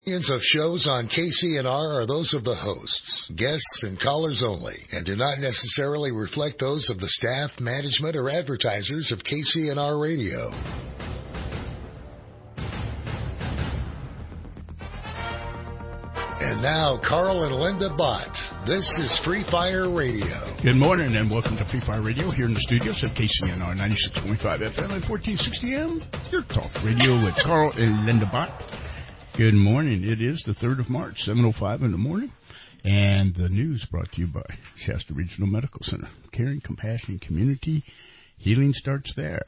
Opinions of shows on KCNR are those of the hosts, guests, and callers only, and do not necessarily reflect those of the staff, management, or advertisers of KCNR Radio. And now, Carl and Linda Bott. This is Free Fire Radio. Good morning and welcome to Free Fire Radio here in the studios of KCNR 96.5 FM and 1460 AM. Your talk radio with Carl and Linda Bott. Good morning. It is the 3rd of March, 7:05 in the morning. And the news brought to you by Shasta Regional Medical Center. Caring, compassion, community. Healing starts there.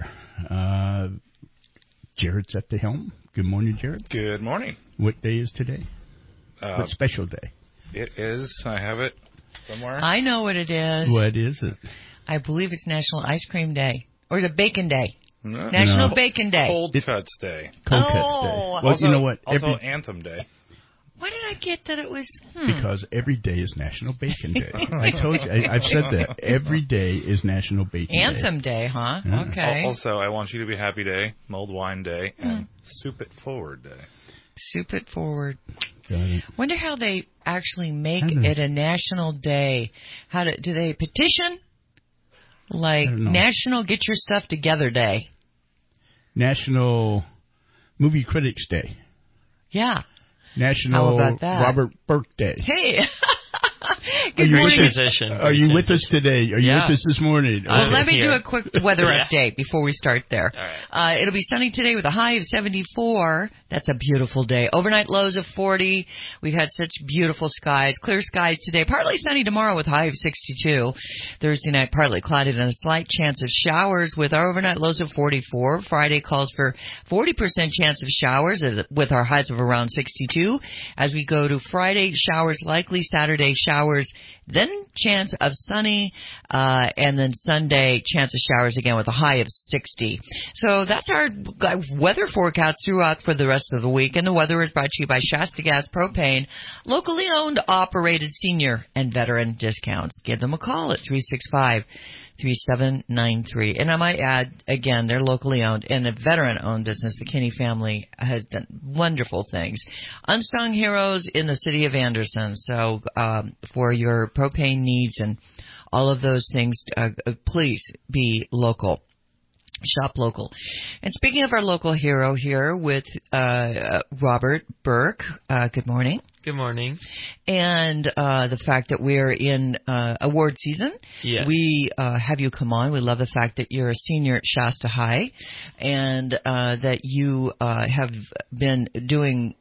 Jared's at the helm. Good morning, Jared. Good morning. What day is today? What special day? It is. I have it somewhere. I know what it is. What is it? I believe it's National Ice Cream Day. Or the Bacon Day. No. National Bacon Day. Cold Cuts Day. Cold Cuts Day. Well, also, you know what? Also Anthem Day. Why did I get that it was... Because every day is National Bacon Day. I told you. I've said that. Every day is National Bacon Day. Anthem Day, huh? Yeah. Okay. Also, I Want You to Be Happy Day, Mulled Wine Day, and Soup It Forward Day. Soup it forward. Got it. Wonder how they actually make it a national day. Do they petition? Like National Get Your Stuff Together Day. National Movie Critics Day. Yeah. National How about that? Robert Burke Day. Hey. Good morning. Transition. Are you with us today? Are you with us this morning? Well, let me do a quick weather update before we start there. All right. It'll be sunny today with a high of 74. That's a beautiful day. Overnight lows of 40. We've had such beautiful skies. Clear skies today. Partly sunny tomorrow with a high of 62. Thursday night, partly cloudy and a slight chance of showers with our overnight lows of 44. Friday calls for 40% chance of showers with our highs of around 62. As we go to Friday, showers likely. Saturday, showers. Then chance of sunny, and then Sunday, chance of showers again with a high of 60. So that's our weather forecast throughout for the rest of the week. And the weather is brought to you by Shasta Gas Propane, locally owned, operated senior and veteran discounts. Give them a call at 365-3793. And I might add, again, they're locally owned and a veteran-owned business. The Kinney family has done wonderful things. Unsung heroes in the city of Anderson. So for your propane needs and all of those things, please be local. Shop local. And speaking of our local hero here with Robert Burke, good morning. Good morning. And the fact that we're in award season. Yes. We have you come on. We love the fact that you're a senior at Shasta High and that you have been doing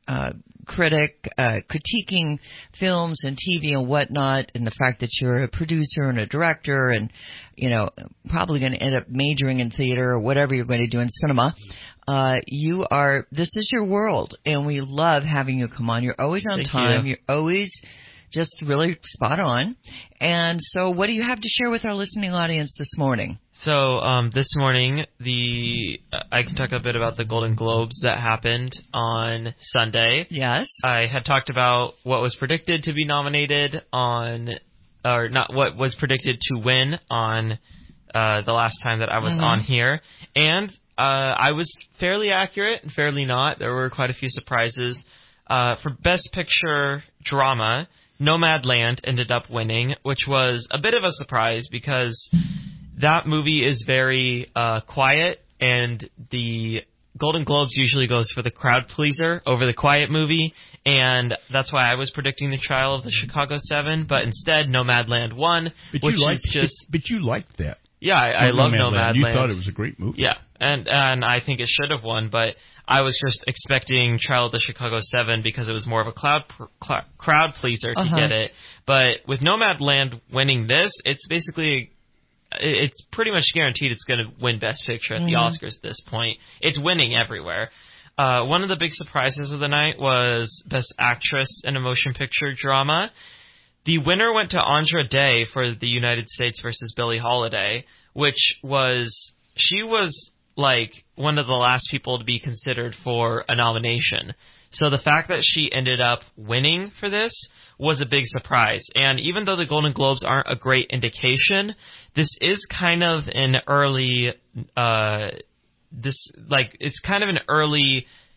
critiquing films and TV and whatnot, and the fact that you're a producer and a director and, you know, probably going to end up majoring in theater or whatever you're going to do in cinema. This is your world, and we love having you come on. You're always on time. You're always just really spot on. And so what do you have to share with our listening audience this morning? So this morning, I can talk a bit about the Golden Globes that happened on Sunday. Yes. I had talked about what was predicted to be nominated what was predicted to win on the last time that I was on here. And I was fairly accurate and fairly not. There were quite a few surprises. For Best Picture Drama, Nomadland ended up winning, which was a bit of a surprise because that movie is very quiet, and the Golden Globes usually goes for the crowd pleaser over the quiet movie, and that's why I was predicting The Trial of the Chicago 7, but instead Nomadland won, But you liked that. Yeah, I love Nomadland. You thought it was a great movie. Yeah, and I think it should have won, but I was just expecting Trial of the Chicago 7 because it was more of a crowd pleaser to get it. But with Nomadland winning this, it's pretty much guaranteed it's going to win Best Picture at the Oscars at this point. It's winning everywhere. One of the big surprises of the night was Best Actress in a Motion Picture Drama. The winner went to Andra Day for The United States versus Billie Holiday, she was like one of the last people to be considered for a nomination. So the fact that she ended up winning for this was a big surprise. And even though the Golden Globes aren't a great indication, this is kind of an early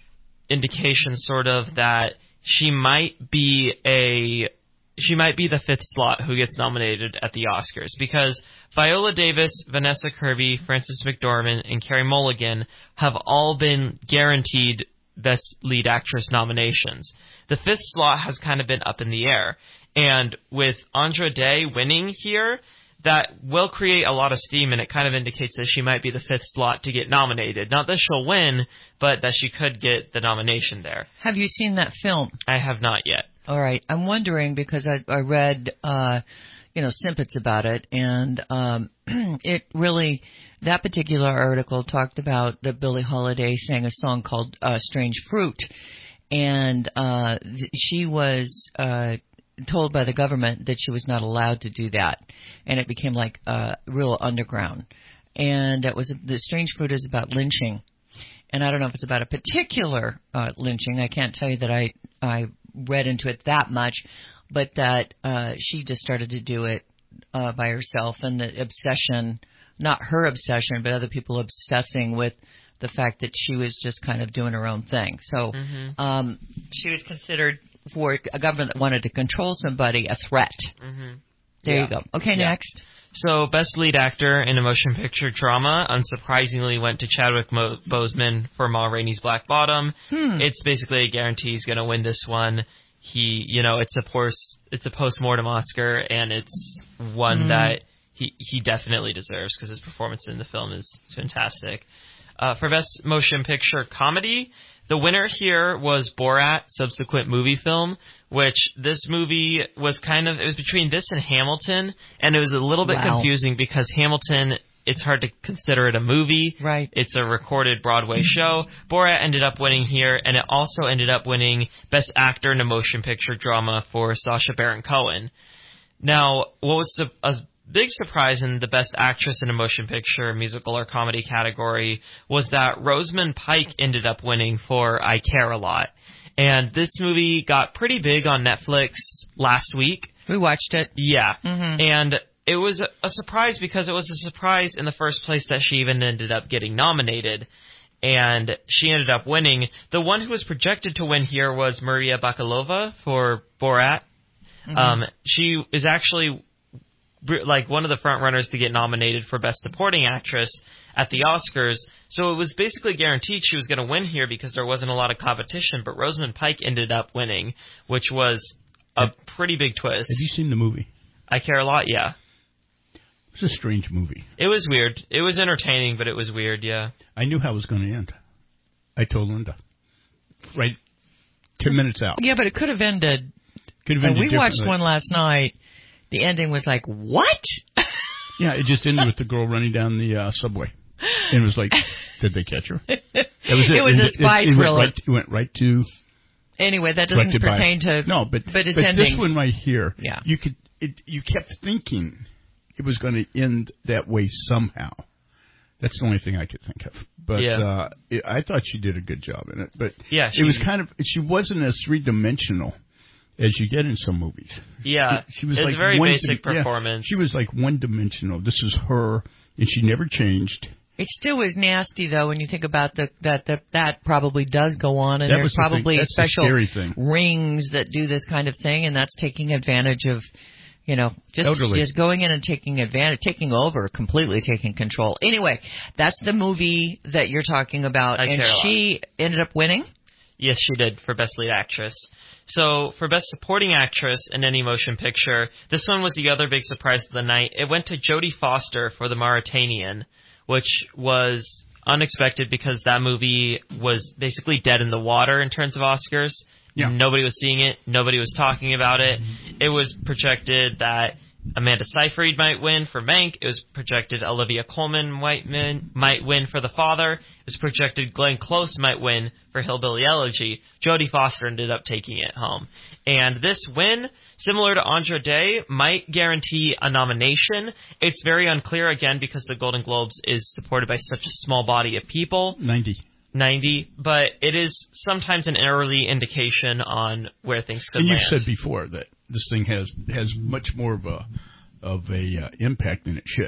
indication, sort of, that she might be the fifth slot who gets nominated at the Oscars, because Viola Davis, Vanessa Kirby, Frances McDormand, and Carey Mulligan have all been guaranteed Best Lead Actress nominations. The fifth slot has kind of been up in the air. And with Andra Day winning here, that will create a lot of steam, and it kind of indicates that she might be the fifth slot to get nominated. Not that she'll win, but that she could get the nomination there. Have you seen that film? I have not yet. All right. I'm wondering, because I read, snippets about it, and it really, that particular article talked about that Billie Holiday sang a song called Strange Fruit, and she was told by the government that she was not allowed to do that, and it became like real underground. And that was the Strange Fruit is about lynching, and I don't know if it's about a particular lynching. I can't tell you that I read into it that much, but that she just started to do it by herself, and the obsession, not her obsession, but other people obsessing with the fact that she was just kind of doing her own thing. So she was considered, for a government that wanted to control somebody, a threat. There you go. Okay, next. So, Best Lead Actor in a Motion Picture Drama, unsurprisingly, went to Chadwick Boseman for Ma Rainey's Black Bottom. It's basically a guarantee he's going to win this one. It's a post-mortem Oscar, and it's one that he definitely deserves, because his performance in the film is fantastic. For Best Motion Picture Comedy, the winner here was Borat, subsequent movie film, which this movie was it was between this and Hamilton, and it was a little bit confusing because Hamilton, it's hard to consider it a movie. Right. It's a recorded Broadway show. Borat ended up winning here, and it also ended up winning Best Actor in a Motion Picture Drama for Sacha Baron Cohen. Now, what was a big surprise in the Best Actress in a Motion Picture, Musical, or Comedy category was that Rosamund Pike ended up winning for I Care a Lot. And this movie got pretty big on Netflix last week. We watched it. Yeah. And it was a surprise, because it was a surprise in the first place that she even ended up getting nominated. And she ended up winning. The one who was projected to win here was Maria Bakalova for Borat. She is actually one of the front runners to get nominated for Best Supporting Actress at the Oscars. So it was basically guaranteed she was going to win here because there wasn't a lot of competition, but Rosamund Pike ended up winning, which was a pretty big twist. Have you seen the movie? I Care a Lot, yeah. It's a strange movie. It was weird. It was entertaining, but it was weird, yeah. I knew how it was going to end. I told Linda. Right 10 minutes out. Yeah, but it could have ended. We watched one last night. The ending was like, what? Yeah, it just ended with the girl running down the subway. And it was like, did they catch her? That was it. It was a spy thriller. It went right to... Anyway, that doesn't pertain to... No, but it's this one right here, yeah. You kept thinking it was going to end that way somehow. That's the only thing I could think of. But I thought she did a good job in it. But yeah, it was kind of... She wasn't as three-dimensional as you get in some movies. Yeah, she was it's like a very basic performance. She was like one-dimensional. This is her, and she never changed. It still was nasty, though, when you think about that probably does go on, and there's probably special rings that do this kind of thing, and that's taking advantage of, just going in and taking advantage, taking over, completely taking control. Anyway, that's the movie that you're talking about, and she ended up winning? Yes, she did, for Best Lead Actress. So, for Best Supporting Actress in any motion picture, this one was the other big surprise of the night. It went to Jodie Foster for The Mauritanian, which was unexpected because that movie was basically dead in the water in terms of Oscars. Yeah. Nobody was seeing it. Nobody was talking about it. It was projected that Amanda Seyfried might win for Mank. It was projected Olivia Colman might win for The Father. It was projected Glenn Close might win for Hillbilly Elegy. Jodie Foster ended up taking it home. And this win, similar to Andra Day, might guarantee a nomination. It's very unclear, again, because the Golden Globes is supported by such a small body of people. 90, but it is sometimes an early indication on where things could land. And you said before that this thing has much more of a impact than it should.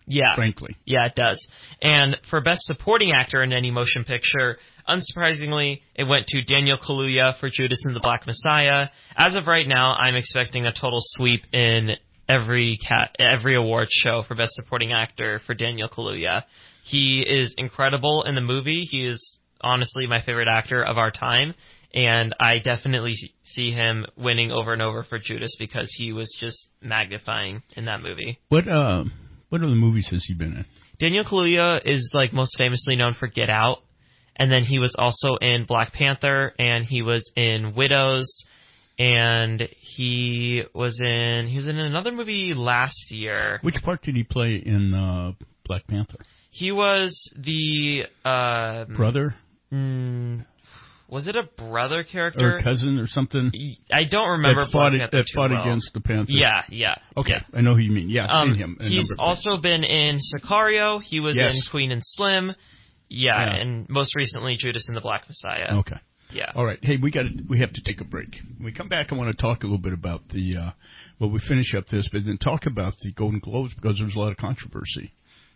Yeah. Frankly. Yeah, it does. And for Best Supporting Actor in any motion picture, unsurprisingly, it went to Daniel Kaluuya for Judas and the Black Messiah. As of right now, I'm expecting a total sweep in every award show for Best Supporting Actor for Daniel Kaluuya. He is incredible in the movie. He is honestly my favorite actor of our time, and I definitely see him winning over and over for Judas because he was just magnifying in that movie. What other movies has he been in? Daniel Kaluuya is like most famously known for Get Out, and then he was also in Black Panther, and he was in Widows, and he was in another movie last year. Which part did he play in Black Panther? He was the brother. Was it a brother character or cousin or something? I don't remember. That fought against the Panther. Yeah. Okay, yeah. I know who you mean. Yeah, I've seen him. He's also been in Sicario. He was in Queen and Slim. Yeah, and most recently Judas and the Black Messiah. Okay. Yeah. All right. Hey, we have to take a break. When we come back, I want to talk a little bit about we finish up this, but then talk about the Golden Globes because there's a lot of controversy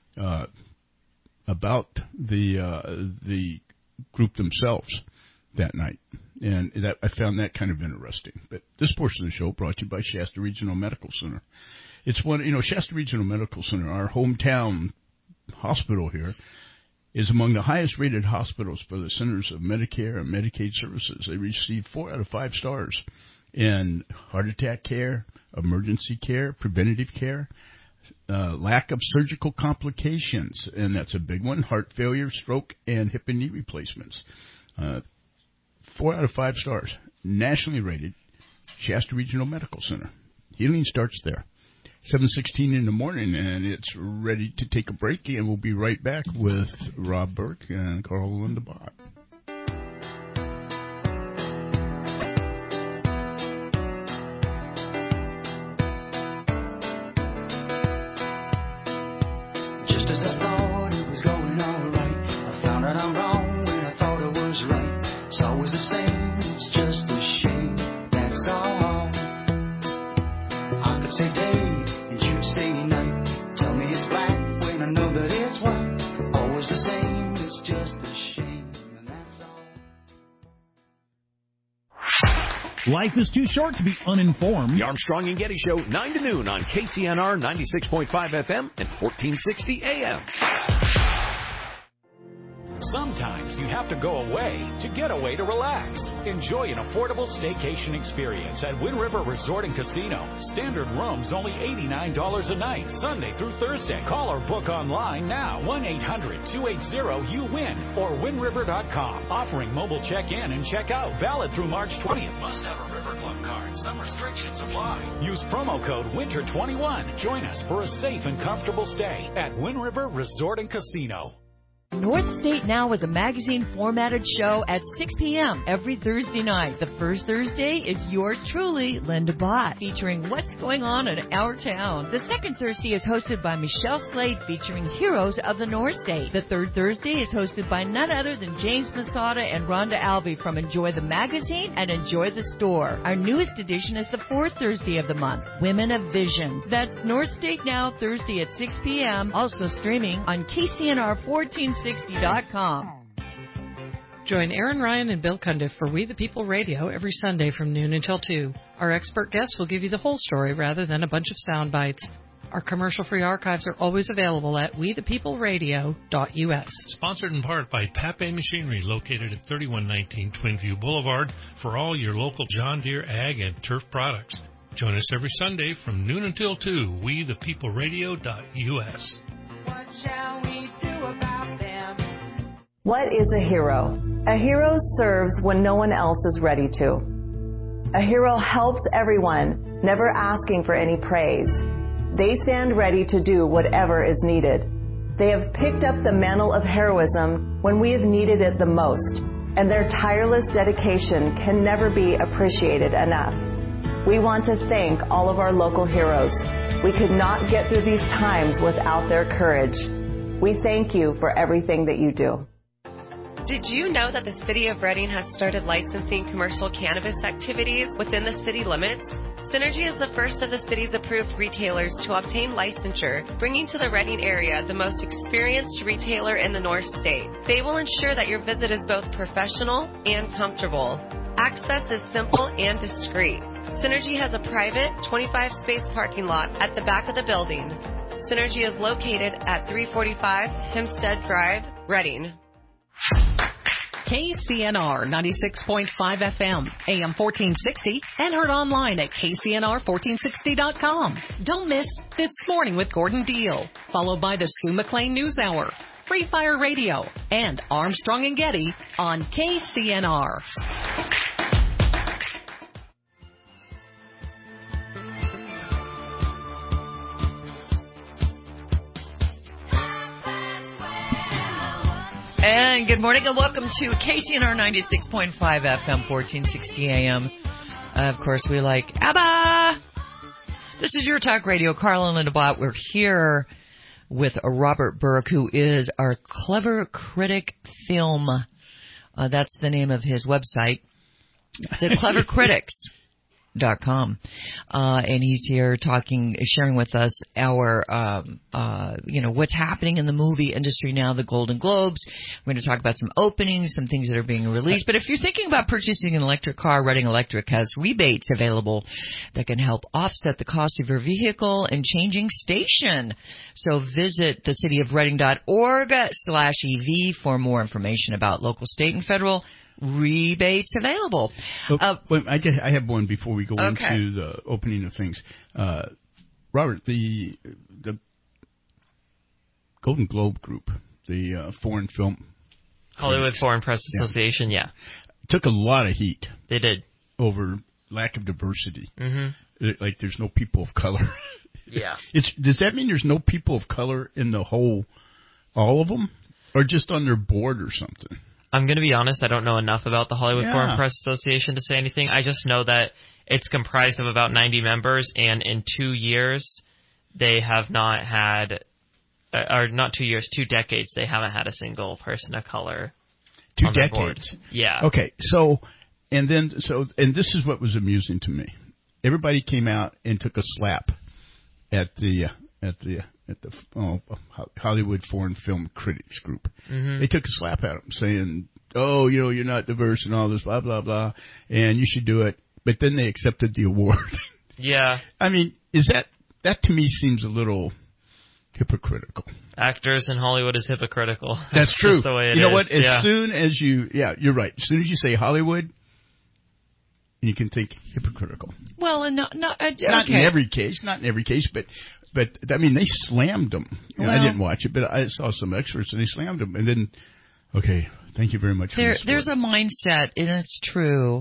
about the group themselves that night, and that I found that kind of interesting. But this portion of the show brought to you by Shasta Regional Medical Center. It's Shasta Regional Medical Center, our hometown hospital here, is among the highest-rated hospitals for the Centers of Medicare and Medicaid Services. They received 4 out of 5 stars in heart attack care, emergency care, preventative care, lack of surgical complications, and that's a big one, heart failure, stroke, and hip and knee replacements. 4 out of 5 stars, nationally rated, Shasta Regional Medical Center. Healing starts there. 7:16 in the morning, and it's ready to take a break, and we'll be right back with Rob Burke and Carl Lindebott. Just as I thought it was going all right, I found out I'm wrong when I thought I was right. It's always the same, it's just a shame, that's all. I could say day, and you'd say night. Tell me it's black when I know that it's white. Always the same, it's just a shame, and that's all. Life is too short to be uninformed. The Armstrong and Getty Show, 9 to noon on KCNR 96.5 FM and 1460 AM. Sometimes you have to go away to get away to relax. Enjoy an affordable staycation experience at Wind River Resort and Casino. Standard rooms only $89 a night, Sunday through Thursday. Call or book online now, 1-800-280-YOU-WIN or windriver.com. Offering mobile check-in and check-out, valid through March 20th. Must have a River Club card. Some restrictions apply. Use promo code WINTER21. Join us for a safe and comfortable stay at Wind River Resort and Casino. North State Now is a magazine-formatted show at 6 p.m. every Thursday night. The first Thursday is yours truly, Linda Bott, featuring what's going on in our town. The second Thursday is hosted by Michelle Slade, featuring heroes of the North State. The third Thursday is hosted by none other than James Masada and Rhonda Albee from Enjoy the Magazine and Enjoy the Store. Our newest edition is the fourth Thursday of the month, Women of Vision. That's North State Now, Thursday at 6 p.m., also streaming on KCNR 1460.com. Join Aaron Ryan and Bill Cundiff for We the People Radio every Sunday from noon until 2. Our expert guests will give you the whole story rather than a bunch of sound bites. Our commercial-free archives are always available at wethepeopleradio.us. Sponsored in part by Pape Machinery, located at 3119 Twinview Boulevard, for all your local John Deere ag and turf products. Join us every Sunday from noon until 2, wethepeopleradio.us. What shall we do about them? What is a hero? A hero serves when no one else is ready to. A hero helps everyone, never asking for any praise. They stand ready to do whatever is needed. They have picked up the mantle of heroism when we have needed it the most, and their tireless dedication can never be appreciated enough. We want to thank all of our local heroes. We could not get through these times without their courage. We thank you for everything that you do. Did you know that the City of Reading has started licensing commercial cannabis activities within the city limits? Synergy is the first of the city's approved retailers to obtain licensure, bringing to the Reading area the most experienced retailer in the North State. They will ensure that your visit is both professional and comfortable. Access is simple and discreet. Synergy has a private 25-space parking lot at the back of the building. Synergy is located at 345 Hempstead Drive, Reading. KCNR 96.5 FM, AM 1460, and heard online at kcnr1460.com. Don't miss This Morning with Gordon Deal, followed by the Sue McLean News Hour, Free Fire Radio, and Armstrong and Getty on KCNR. And good morning and welcome to KCNR 96.5 FM, 1460 AM. Of course, we like ABBA. This is your talk radio, Carl and Linda Bott. We're here with Robert Burke, who is our Clever Critic Film. That's the name of his website, theclevercritics.com. And he's here sharing with us our, what's happening in the movie industry now, the Golden Globes. We're going to talk about some openings, some things that are being released. But if you're thinking about purchasing an electric car, Reading Electric has rebates available that can help offset the cost of your vehicle and changing station. So visit thecityofreading.org/EV for more information about local, state, and federal rebates available. I have one before we go into the opening of things. Robert, the Golden Globe Group, the foreign film, Hollywood Foreign Press Association, took a lot of heat. They did over lack of diversity. Mm-hmm. Like there's no people of color. Yeah. Does that mean there's no people of color in all of them, or just on their board or something? I'm going to be honest, I don't know enough about the Hollywood Foreign Press Association to say anything. I just know that it's comprised of about 90 members, and in 2 years, they have not had, or not 2 years, 2 decades, they haven't had a single person of color 2 on their board. decades? Yeah. Okay, and this is what was amusing to me. Everybody came out and took a slap at the Hollywood Foreign Film Critics Group. Mm-hmm. They took a slap at them, saying, "Oh, you're not diverse and all this, blah blah blah, and you should do it." But then they accepted the award. Yeah. I mean, is that to me seems a little hypocritical. Actors in Hollywood is hypocritical. That's true. Just the way it you know is. what? As soon as you're right. As soon as you say Hollywood, you can think hypocritical. Well, and not in every case, but I mean, they slammed them. Well, I didn't watch it, but I saw some excerpts, and they slammed them. And then, thank you very much for this. There's a mindset, and it's true.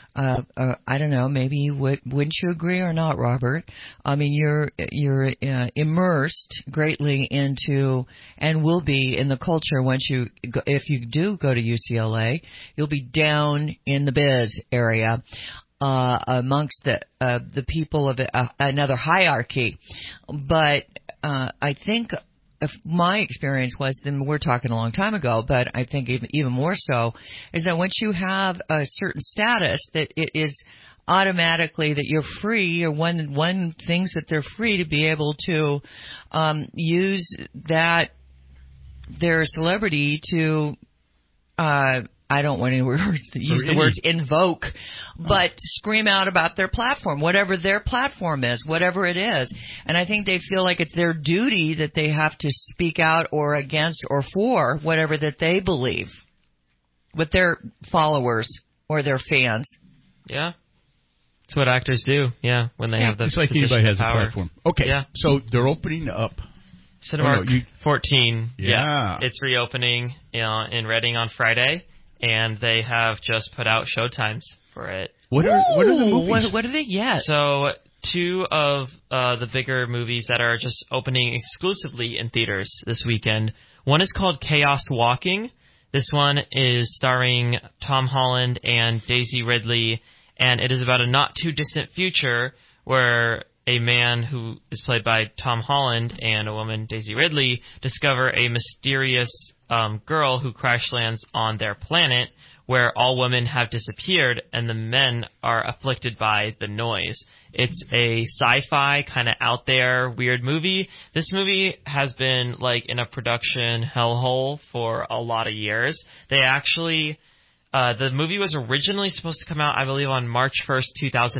I don't know, maybe wouldn't you agree or not, Robert? I mean, you're immersed greatly into, and will be in the culture if you do go to UCLA, you'll be down in the biz area. Amongst the people of another hierarchy. But I think my experience was, and we're talking a long time ago, but I think even more so, is that once you have a certain status, that it is automatically that you're free, or one thinks that they're free to be able to use their celebrity to I don't want to use the words invoke, but scream out about their platform, whatever their platform is, whatever it is. And I think they feel like it's their duty that they have to speak out or against or for whatever that they believe with their followers or their fans. Yeah. That's what actors do, when they have the It's like anybody has power. a platform. Okay, so they're opening up. Cinemark 14. Yeah. It's reopening in Reading on Friday. And they have just put out showtimes for it. What are the movies? What are they? Yeah. So 2 of the bigger movies that are just opening exclusively in theaters this weekend. One is called Chaos Walking. This one is starring Tom Holland and Daisy Ridley, and it is about a not-too-distant future where a man who is played by Tom Holland and a woman, Daisy Ridley, discover a mysterious girl who crash lands on their planet where all women have disappeared and the men are afflicted by the noise. It's a sci-fi kind of out there weird movie. This movie has been like in a production hellhole for a lot of years. They actually, the movie was originally supposed to come out, I believe, on March 1st,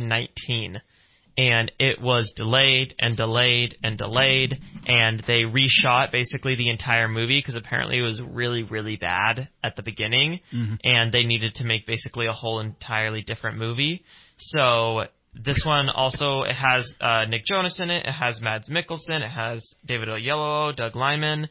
2019. And it was delayed and delayed and delayed, and they reshot basically the entire movie because apparently it was really, really bad at the beginning, and they needed to make basically a whole entirely different movie. So this one also, it has Nick Jonas in it, it has Mads Mikkelsen, it has David Oyelowo, Doug Liman.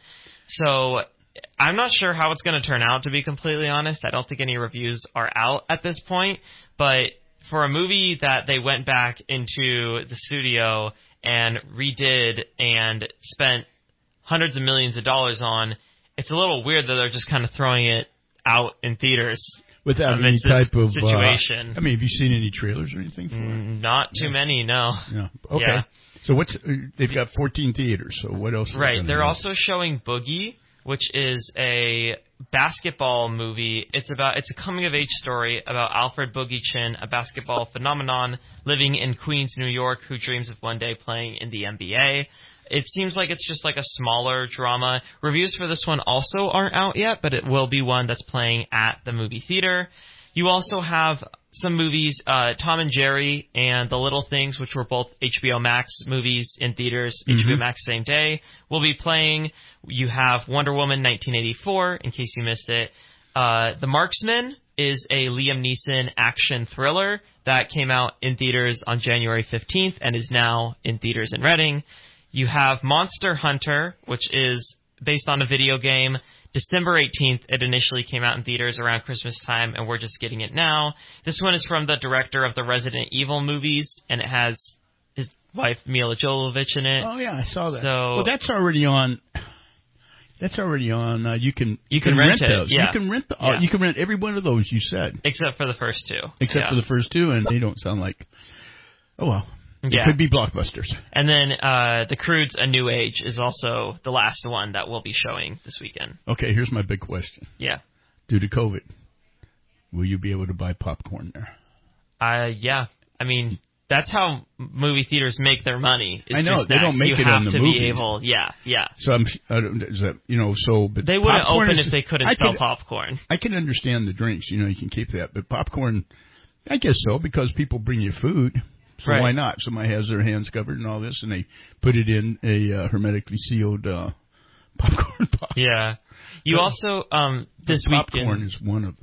So I'm not sure how it's going to turn out, to be completely honest. I don't think any reviews are out at this point, but for a movie that they went back into the studio and redid and spent hundreds of millions of dollars on, it's a little weird that they're just kind of throwing it out in theaters without any type of situation. I mean, have you seen any trailers or anything for it? Not too many, no. Yeah. Okay. Yeah. So they've got 14 theaters, so what else? Right. They're also showing Boogie, which is a basketball movie. It's a coming-of-age story about Alfred Boogie Chin, a basketball phenomenon living in Queens, New York, who dreams of one day playing in the NBA. It seems like it's just like a smaller drama. Reviews for this one also aren't out yet, but it will be one that's playing at the movie theater. You also have some movies, Tom and Jerry and The Little Things, which were both HBO Max movies in theaters, HBO Max same day, will be playing. You have Wonder Woman 1984, in case you missed it. The Marksman is a Liam Neeson action thriller that came out in theaters on January 15th and is now in theaters in Reading. You have Monster Hunter, which is based on a video game. December 18th, it initially came out in theaters around Christmas time, and we're just getting it now. This one is from the director of the Resident Evil movies, and it has his wife Mila Jovovich in it. Oh, yeah, I saw that. So, well, that's already on. That's already on. You can rent those. Yeah. You can rent you can rent every one of those you said. Except for the first two. Except for the first two, and they don't sound like. Oh well. It could be blockbusters. And then The Croods: A New Age is also the last one that we'll be showing this weekend. Okay, here's my big question. Yeah. Due to COVID, will you be able to buy popcorn there? Yeah. I mean, that's how movie theaters make their money. I know they don't make it on the movies. Be able, yeah. So is that but they wouldn't open if they couldn't sell popcorn. I can understand the drinks. You can keep that, but popcorn, I guess so, because people bring you food. So why not? Somebody has their hands covered and all this, and they put it in a hermetically sealed popcorn box. Yeah. You also this popcorn weekend is one of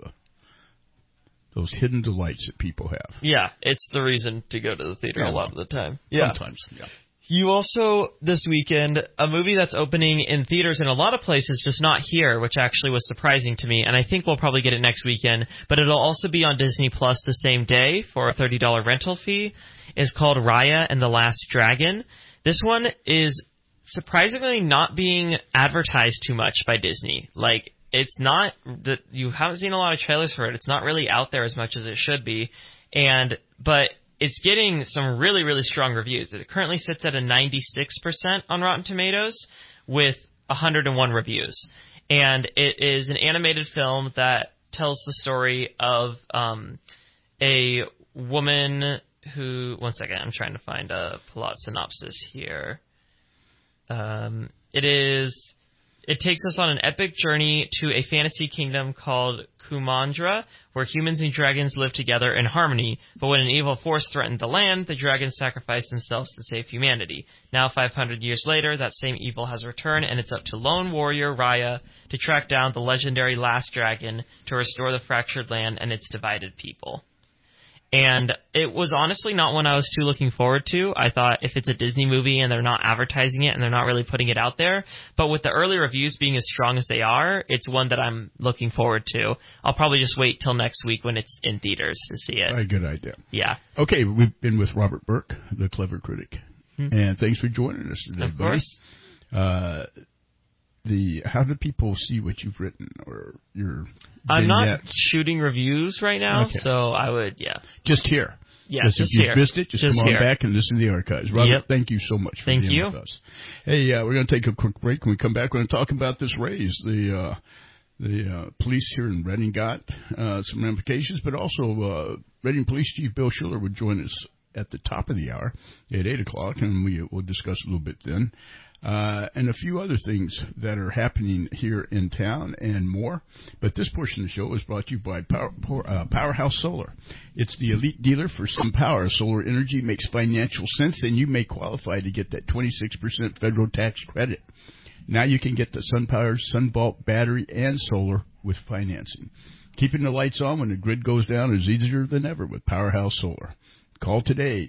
those hidden delights that people have. Yeah, it's the reason to go to the theater a lot of the time. Yeah. Sometimes, yeah. You also, this weekend, a movie that's opening in theaters in a lot of places, just not here, which actually was surprising to me, and I think we'll probably get it next weekend, but it'll also be on Disney Plus the same day for a $30 rental fee, is called Raya and the Last Dragon. This one is surprisingly not being advertised too much by Disney. Like, it's not, you haven't seen a lot of trailers for it, it's not really out there as much as it should be, but it's getting some really, really strong reviews. It currently sits at a 96% on Rotten Tomatoes with 101 reviews. And it is an animated film that tells the story of a woman who... One second, I'm trying to find a plot synopsis here. It takes us on an epic journey to a fantasy kingdom called Kumandra, where humans and dragons live together in harmony. But when an evil force threatened the land, the dragons sacrificed themselves to save humanity. Now, 500 years later, that same evil has returned, and it's up to lone warrior Raya to track down the legendary last dragon to restore the fractured land and its divided people. And it was honestly not one I was too looking forward to. I thought if it's a Disney movie and they're not advertising it and they're not really putting it out there, but with the early reviews being as strong as they are, it's one that I'm looking forward to. I'll probably just wait till next week when it's in theaters to see it. A good idea. Yeah. Okay, we've been with Robert Burke, the clever critic. And thanks for joining us today, Of course. How do people see what you've written or your I'm not vignettes? shooting reviews right now, Okay. so I would, Just here. Yeah, if just you here. missed it, just come on here. back and listen to the archives. Robert, thank you so much for Thank being you. with us. Hey, we're going to take a quick break. When we come back, we're going to talk about this raise, the The police here in Reading got some ramifications, but also Reading Police Chief Bill Schuller would join us at the top of the hour at 8 o'clock, and we'll discuss a little bit then. And a few other things that are happening here in town and more. But this portion of the show is brought to you by Powerhouse Solar. It's the elite dealer for SunPower. Solar energy makes financial sense, and you may qualify to get that 26% federal tax credit. Now you can get the SunPower SunVault battery and solar with financing. Keeping the lights on when the grid goes down is easier than ever with Powerhouse Solar. Call today,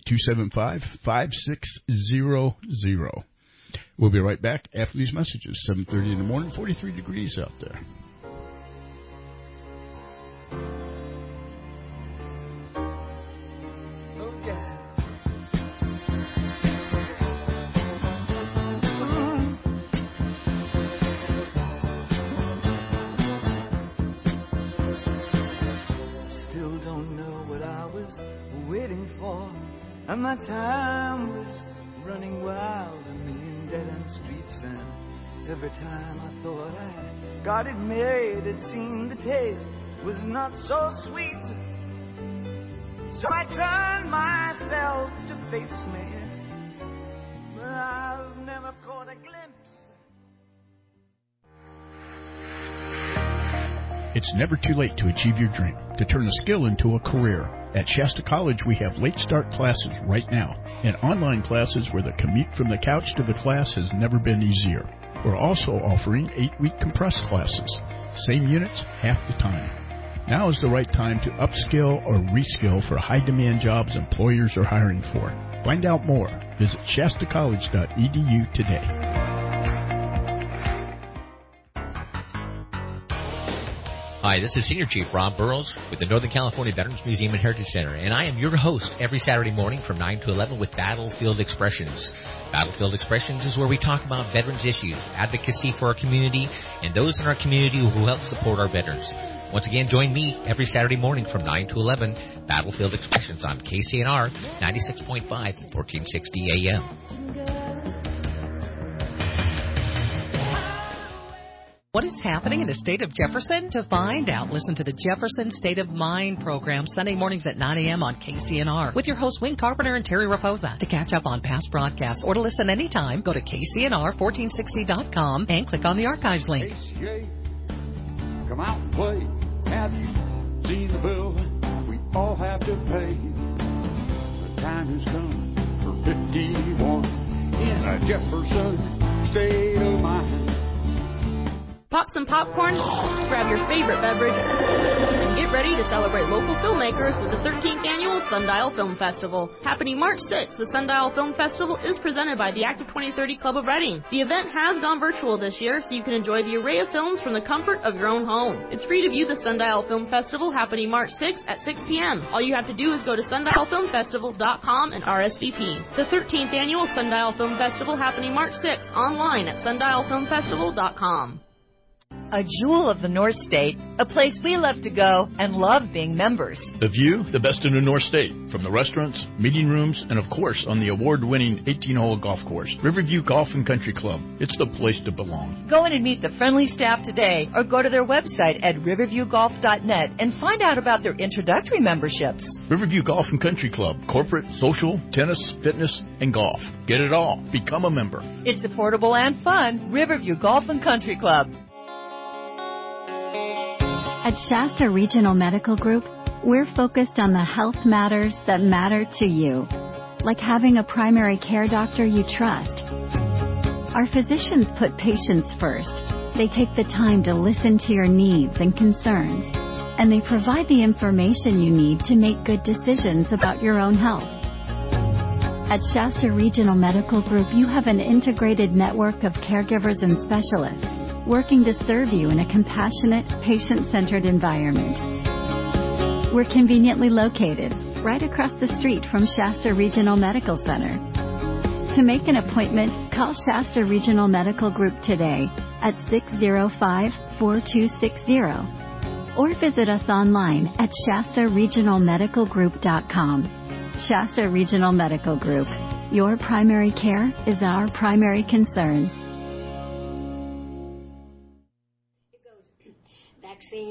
275-5600. We'll be right back after these messages. 7:30 in the morning, 43 degrees out there. Still don't know what I was waiting for, and my time was running wild. Dead-end streets, and every time I thought I got it made, it seemed the taste was not so sweet. So I turned myself to face me, but I've never caught a glimpse. It's never too late to achieve your dream, to turn a skill into a career. At Shasta College, we have late start classes right now, and online classes where the commute from the couch to the class has never been easier. We're also offering 8-week compressed classes. Same units, half the time. Now is the right time to upskill or reskill for high-demand jobs employers are hiring for. Find out more. Visit shastacollege.edu today. Hi, this is Senior Chief Rob Burrows with the Northern California Veterans Museum and Heritage Center, and I am your host every Saturday morning from 9 to 11 with Battlefield Expressions. Battlefield Expressions is where we talk about veterans issues, advocacy for our community, and those in our community who help support our veterans. Once again, join me every Saturday morning from 9 to 11, Battlefield Expressions on KCNR 96.5 and 1460 AM. What is happening in the state of Jefferson? To find out, listen to the Jefferson State of Mind program Sunday mornings at 9 a.m. on KCNR with your hosts Wayne Carpenter and Terry Raposa. To catch up on past broadcasts or to listen anytime, go to KCNR1460.com and click on the archives link. ACA, come out and play. Have you seen the bill we all have to pay? The time has come for 51 in a Jefferson State of Mind. Pop some popcorn, grab your favorite beverage, and get ready to celebrate local filmmakers with the 13th Annual Sundial Film Festival. Happening March 6th, the Sundial Film Festival is presented by the Active 2030 Club of Reading. The event has gone virtual this year, so you can enjoy the array of films from the comfort of your own home. It's free to view the Sundial Film Festival happening March 6th at 6 p.m. All you have to do is go to sundialfilmfestival.com and RSVP. The 13th Annual Sundial Film Festival happening March 6th online at sundialfilmfestival.com. A jewel of the North State, a place we love to go and love being members. The view, the best in the North State, from the restaurants, meeting rooms, and of course on the award-winning 18-hole golf course, Riverview Golf and Country Club. It's the place to belong. Go in and meet the friendly staff today or go to their website at riverviewgolf.net and find out about their introductory memberships. Riverview Golf and Country Club, corporate, social, tennis, fitness, and golf. Get it all. Become a member. It's affordable and fun. Riverview Golf and Country Club. At Shasta Regional Medical Group, we're focused on the health matters that matter to you, like having a primary care doctor you trust. Our physicians put patients first. They take the time to listen to your needs and concerns, and they provide the information you need to make good decisions about your own health. At Shasta Regional Medical Group, you have an integrated network of caregivers and specialists working to serve you in a compassionate, patient-centered environment. We're conveniently located right across the street from Shasta Regional Medical Center. To make an appointment, call Shasta Regional Medical Group today at 605-4260 or visit us online at shastaregionalmedicalgroup.com. Shasta Regional Medical Group. Your primary care is our primary concern.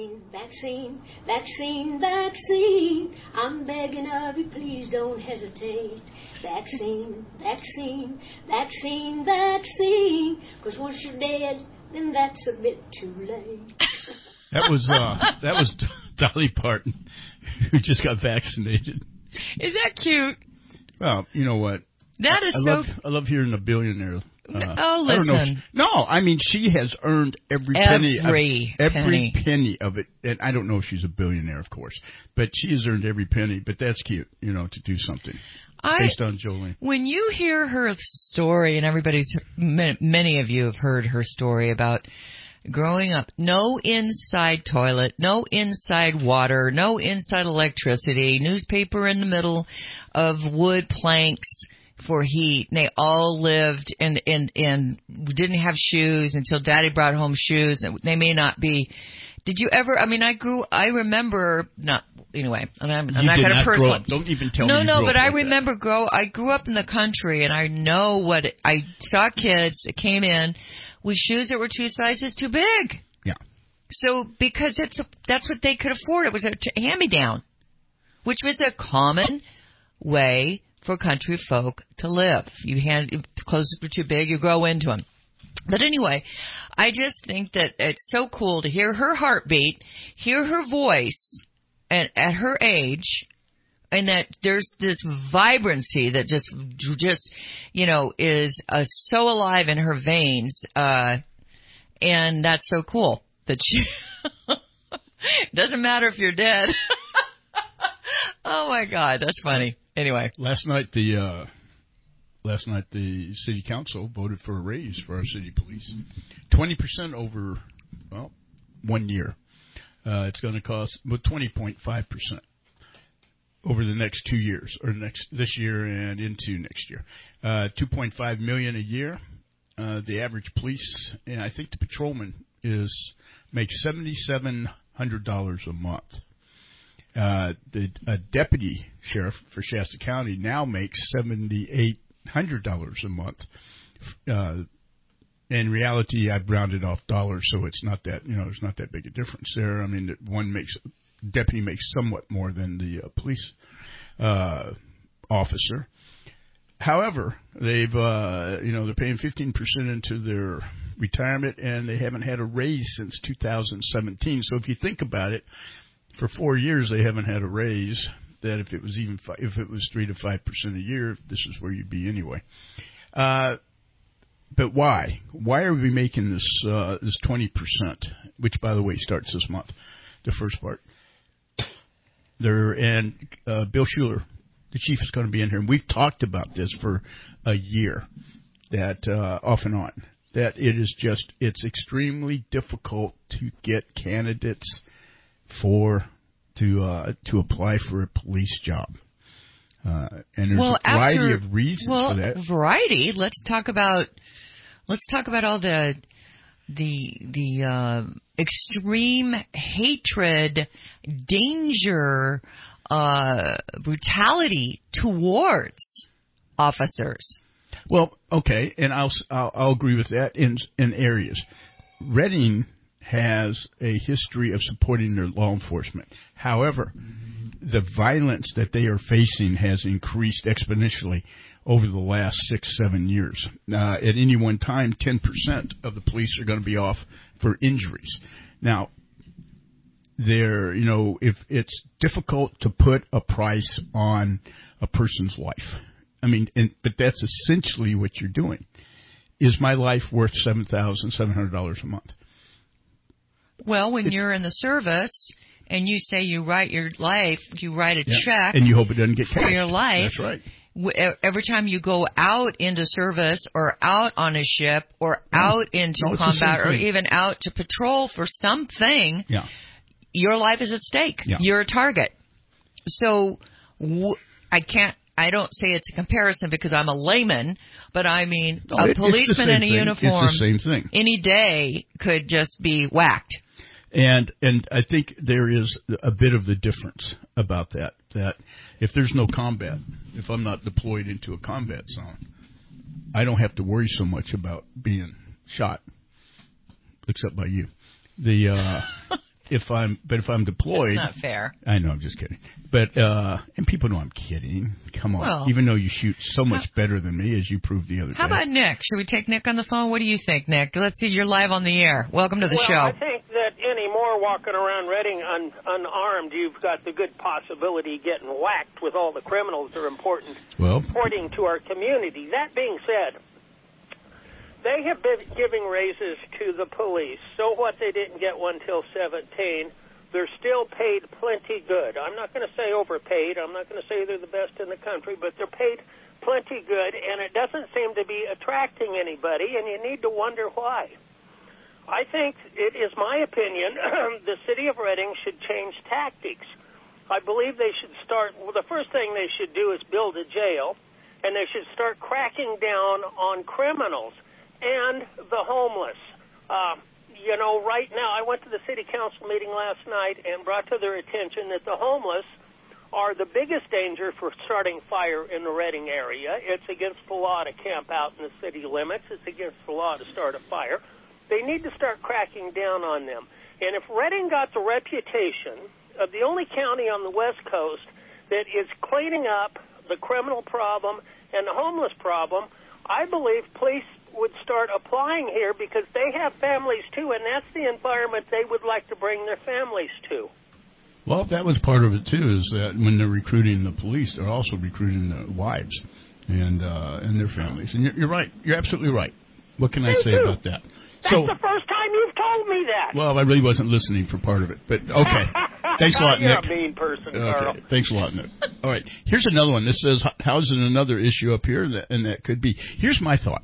Vaccine, vaccine, vaccine, vaccine. I'm begging of you, please don't hesitate. Vaccine, vaccine, vaccine, vaccine. 'Cause once you're dead, then that's a bit too late. That was Dolly Parton, who just got vaccinated. Is that cute? Well, you know what? That is I love hearing a billionaire. Listen. I don't know. I mean, she has earned every penny of it. And I don't know if she's a billionaire, of course, but she has earned every penny. But that's cute, to do something based on Jolene. When you hear her story, and many of you have heard her story about growing up, no inside toilet, no inside water, no inside electricity, newspaper in the middle of wood planks for heat. And they all lived and didn't have shoes until Daddy brought home shoes. And they may not be. Did you ever? I mean, I remember not. Anyway, and I'm not going to personally. Don't even tell me. No, but I remember I grew up in the country, and I know what I saw kids that came in with shoes that were 2 sizes too big. Yeah. So because that's what they could afford. It was a hand-me-down, which was a common way for country folk to live. Clothes were too big, you grow into them. But anyway, I just think that it's so cool to hear her heartbeat, hear her voice, and at her age, and that there's this vibrancy that just is so alive in her veins, and that's so cool that she doesn't matter if you're dead. Oh my God, that's funny. Anyway, last night the city council voted for a raise for our city police, 20% over 1 year. It's going to cost 20.5% over the next 2 years, or this year and into next year. $2.5 million a year. The average police, and I think the patrolman makes $7,700 a month. The deputy sheriff for Shasta County now makes $7,800 a month. In reality, I've rounded off dollars, so it's not that there's not that big a difference there. I mean, deputy makes somewhat more than the police officer. However, they're paying 15% into their retirement, and they haven't had a raise since 2017. So if you think about it, for 4 years they haven't had a raise. That if it was 3 to 5% a year, this is where you'd be anyway. But why? Why are we making this 20%? Which, by the way, starts this month. The first part. Bill Schuler, the chief, is going to be in here, and we've talked about this for a year. That off and on. That it's extremely difficult to get candidates to apply for a police job. And there's a variety of reasons for that. Variety. Let's talk about all the extreme hatred, danger, brutality towards officers. Well, okay, and I'll agree with that in areas. Reading has a history of supporting their law enforcement. However, the violence that they are facing has increased exponentially over the last 6-7 years. At any one time, 10% of the police are going to be off for injuries. Now, if it's difficult to put a price on a person's life. I mean, but that's essentially what you're doing. Is my life worth $7,700 a month? Well, when you're in the service and you say you write your life, you write a check. And you hope it doesn't get cashed. For your life. That's right. Every time you go out into service or out on a ship or out into combat or even out to patrol for something, your life is at stake. Yeah. You're a target. So I don't say it's a comparison because I'm a layman, but I mean a policeman in a uniform it's the same thing. Any day could just be whacked. And I think there is a bit of the difference about that if there's no combat, if I'm not deployed into a combat zone, I don't have to worry so much about being shot, except by you. if I'm deployed, That's not fair. I know, I'm just kidding. But and people know I'm kidding. Come on, Well, even though you shoot so much better than me, as you proved the other How day. about Nick? Should we take Nick on the phone? What do you think, Nick? Let's see. You're live on the air. Welcome to the well, show. I think that any more walking around Reading unarmed, you've got the good possibility of getting whacked with all the criminals that are reporting to our community. That being said, they have been giving raises to the police. So what, they didn't get one till 17. They're still paid plenty good. I'm not going to say overpaid. I'm not going to say they're the best in the country, but they're paid plenty good, and it doesn't seem to be attracting anybody, and you need to wonder why. I think it is my opinion the city of Reading should change tactics. I believe they should start, well, the first thing they should do is build a jail, and they should start cracking down on criminals and the homeless. You know, right now, I went to the city council meeting last night and brought to their attention that the homeless are the biggest danger for starting fire in the Reading area. It's against the law to camp out in the city limits. It's against the law to start a fire. They need to start cracking down on them. And if Reading got the reputation of the only county on the West Coast that is cleaning up the criminal problem and the homeless problem, I believe police would start applying here because they have families too, and that's the environment they would like to bring their families to. Well, that was part of it too. Is that when they're recruiting the police, they're also recruiting the wives and their families. And you're right. You're absolutely right. What can I say about that? That's the first time you've told me that. Well, I really wasn't listening for part of it, but okay. Thanks a lot, You're Nick. a mean person, Okay, Carl. thanks a lot, Nick. All right, here's another one. This says, housing another issue up here, and that could be. Here's my thought.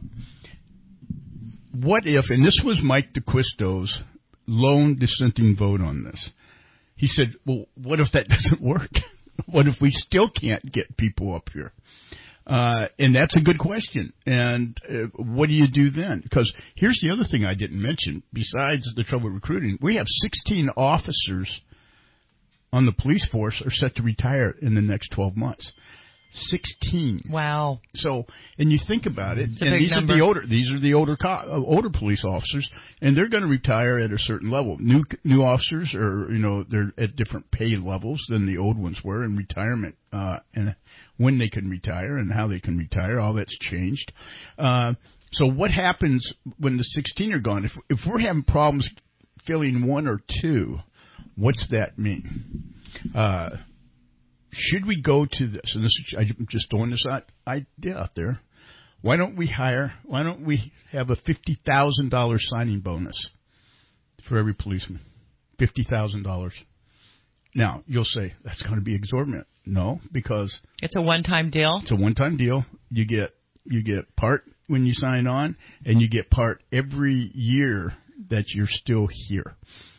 What if, and this was Mike DeQuisto's lone dissenting vote on this. He said, well, what if that doesn't work? What if we still can't get people up here? And that's a good question. And what do you do then? Because here's the other thing I didn't mention. Besides the trouble with recruiting, we have 16 officers on the police force are set to retire in the next 12 months. 16. Wow. So, and you think about it, It's a and big these number. are the older police officers, and they're going to retire at a certain level. New officers are, they're at different pay levels than the old ones were in retirement, and when they can retire and how they can retire, all that's changed. So what happens when the 16 are gone? If we're having problems filling one or two, what's that mean? Should we go to this? And I'm just throwing this idea out there. Why don't we have a $50,000 signing bonus for every policeman? $50,000. Now, you'll say, that's going to be exorbitant. No, because it's a one-time deal. It's a one-time deal. You get part when you sign on, and you get part every year that you're still here.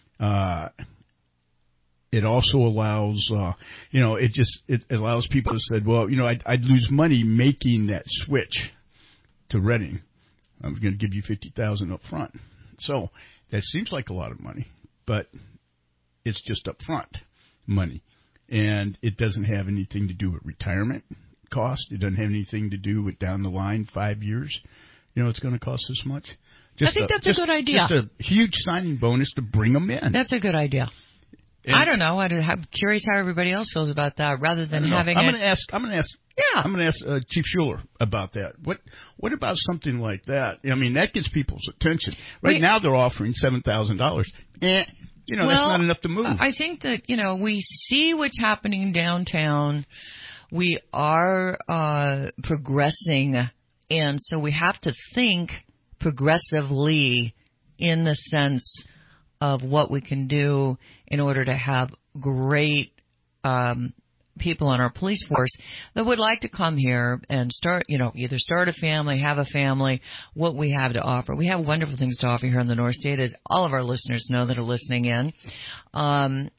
It also allows, it allows people to say, well, I'd lose money making that switch to Reading. I'm going to give you $50,000 up front. So that seems like a lot of money, but it's just up front money. And it doesn't have anything to do with retirement cost. It doesn't have anything to do with down the line 5 years. It's going to cost this much. I think that's a good idea. Just a huge signing bonus to bring them in. That's a good idea. And I don't know. I'm curious how everybody else feels about that. Rather than having, I'm going to ask Chief Schuler about that. What about something like that? I mean, that gets people's attention. Right now, they're offering $7,000. That's not enough to move. I think that we see what's happening downtown. We are progressing, and so we have to think progressively in the sense of what we can do in order to have great people on our police force that would like to come here and start, either start a family, have a family, what we have to offer. We have wonderful things to offer here in the North State, as all of our listeners know that are listening in. But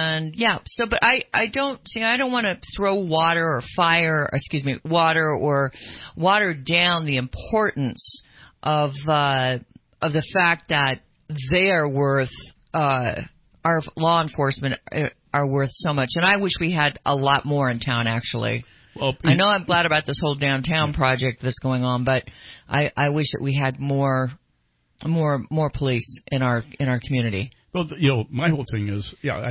I don't want to throw water or water down the importance of the fact that they are worth, our law enforcement are worth so much. And I wish we had a lot more in town, actually. Well, I know I'm glad about this whole downtown project that's going on, but I wish that we had more police in our community. Well, my whole thing is,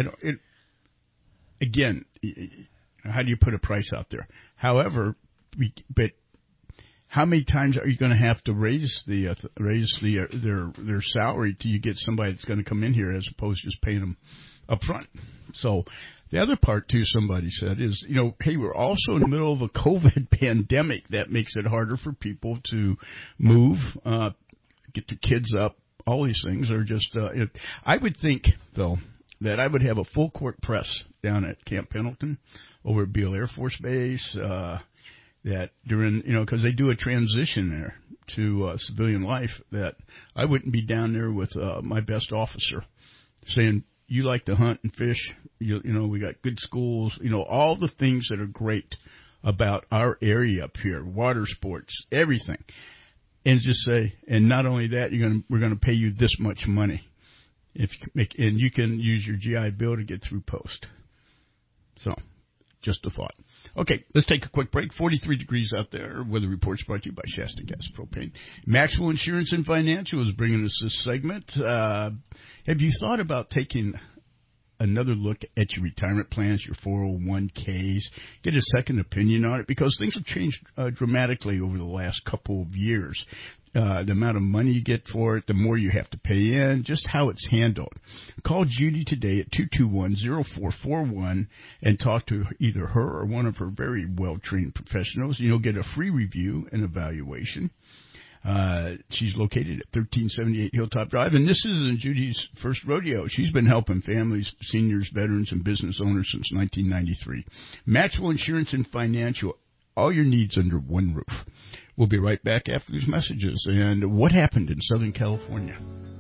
again, how do you put a price out there? However, but how many times are you going to have to raise their salary till you get somebody that's going to come in here as opposed to just paying them up front? So the other part, too, somebody said is, hey, we're also in the middle of a COVID pandemic. That makes it harder for people to move, get their kids up. All these things are just, I would think, though, that I would have a full court press down at Camp Pendleton over at Beale Air Force Base, that during, because they do a transition there to civilian life, that I wouldn't be down there with my best officer saying, you like to hunt and fish, we got good schools, all the things that are great about our area up here, water sports, everything. And just say, and not only that, we're going to pay you this much money, and you can use your GI Bill to get through post. So, just a thought. Okay, let's take a quick break. 43 degrees out there. Weather reports brought to you by Shasta Gas Propane. Maxwell Insurance and Financial is bringing us this segment. Have you thought about taking another look at your retirement plans, your 401ks, get a second opinion on it? Because things have changed dramatically over the last couple of years. The amount of money you get for it, the more you have to pay in, just how it's handled. Call Judy today at 221-0441 and talk to either her or one of her very well-trained professionals. You'll get a free review and evaluation. She's located at 1378 Hilltop Drive, and this isn't Judy's first rodeo. She's been helping families, seniors, veterans, and business owners since 1993. Maxwell Insurance and Financial, all your needs under one roof. We'll be right back after these messages. And what happened in Southern California?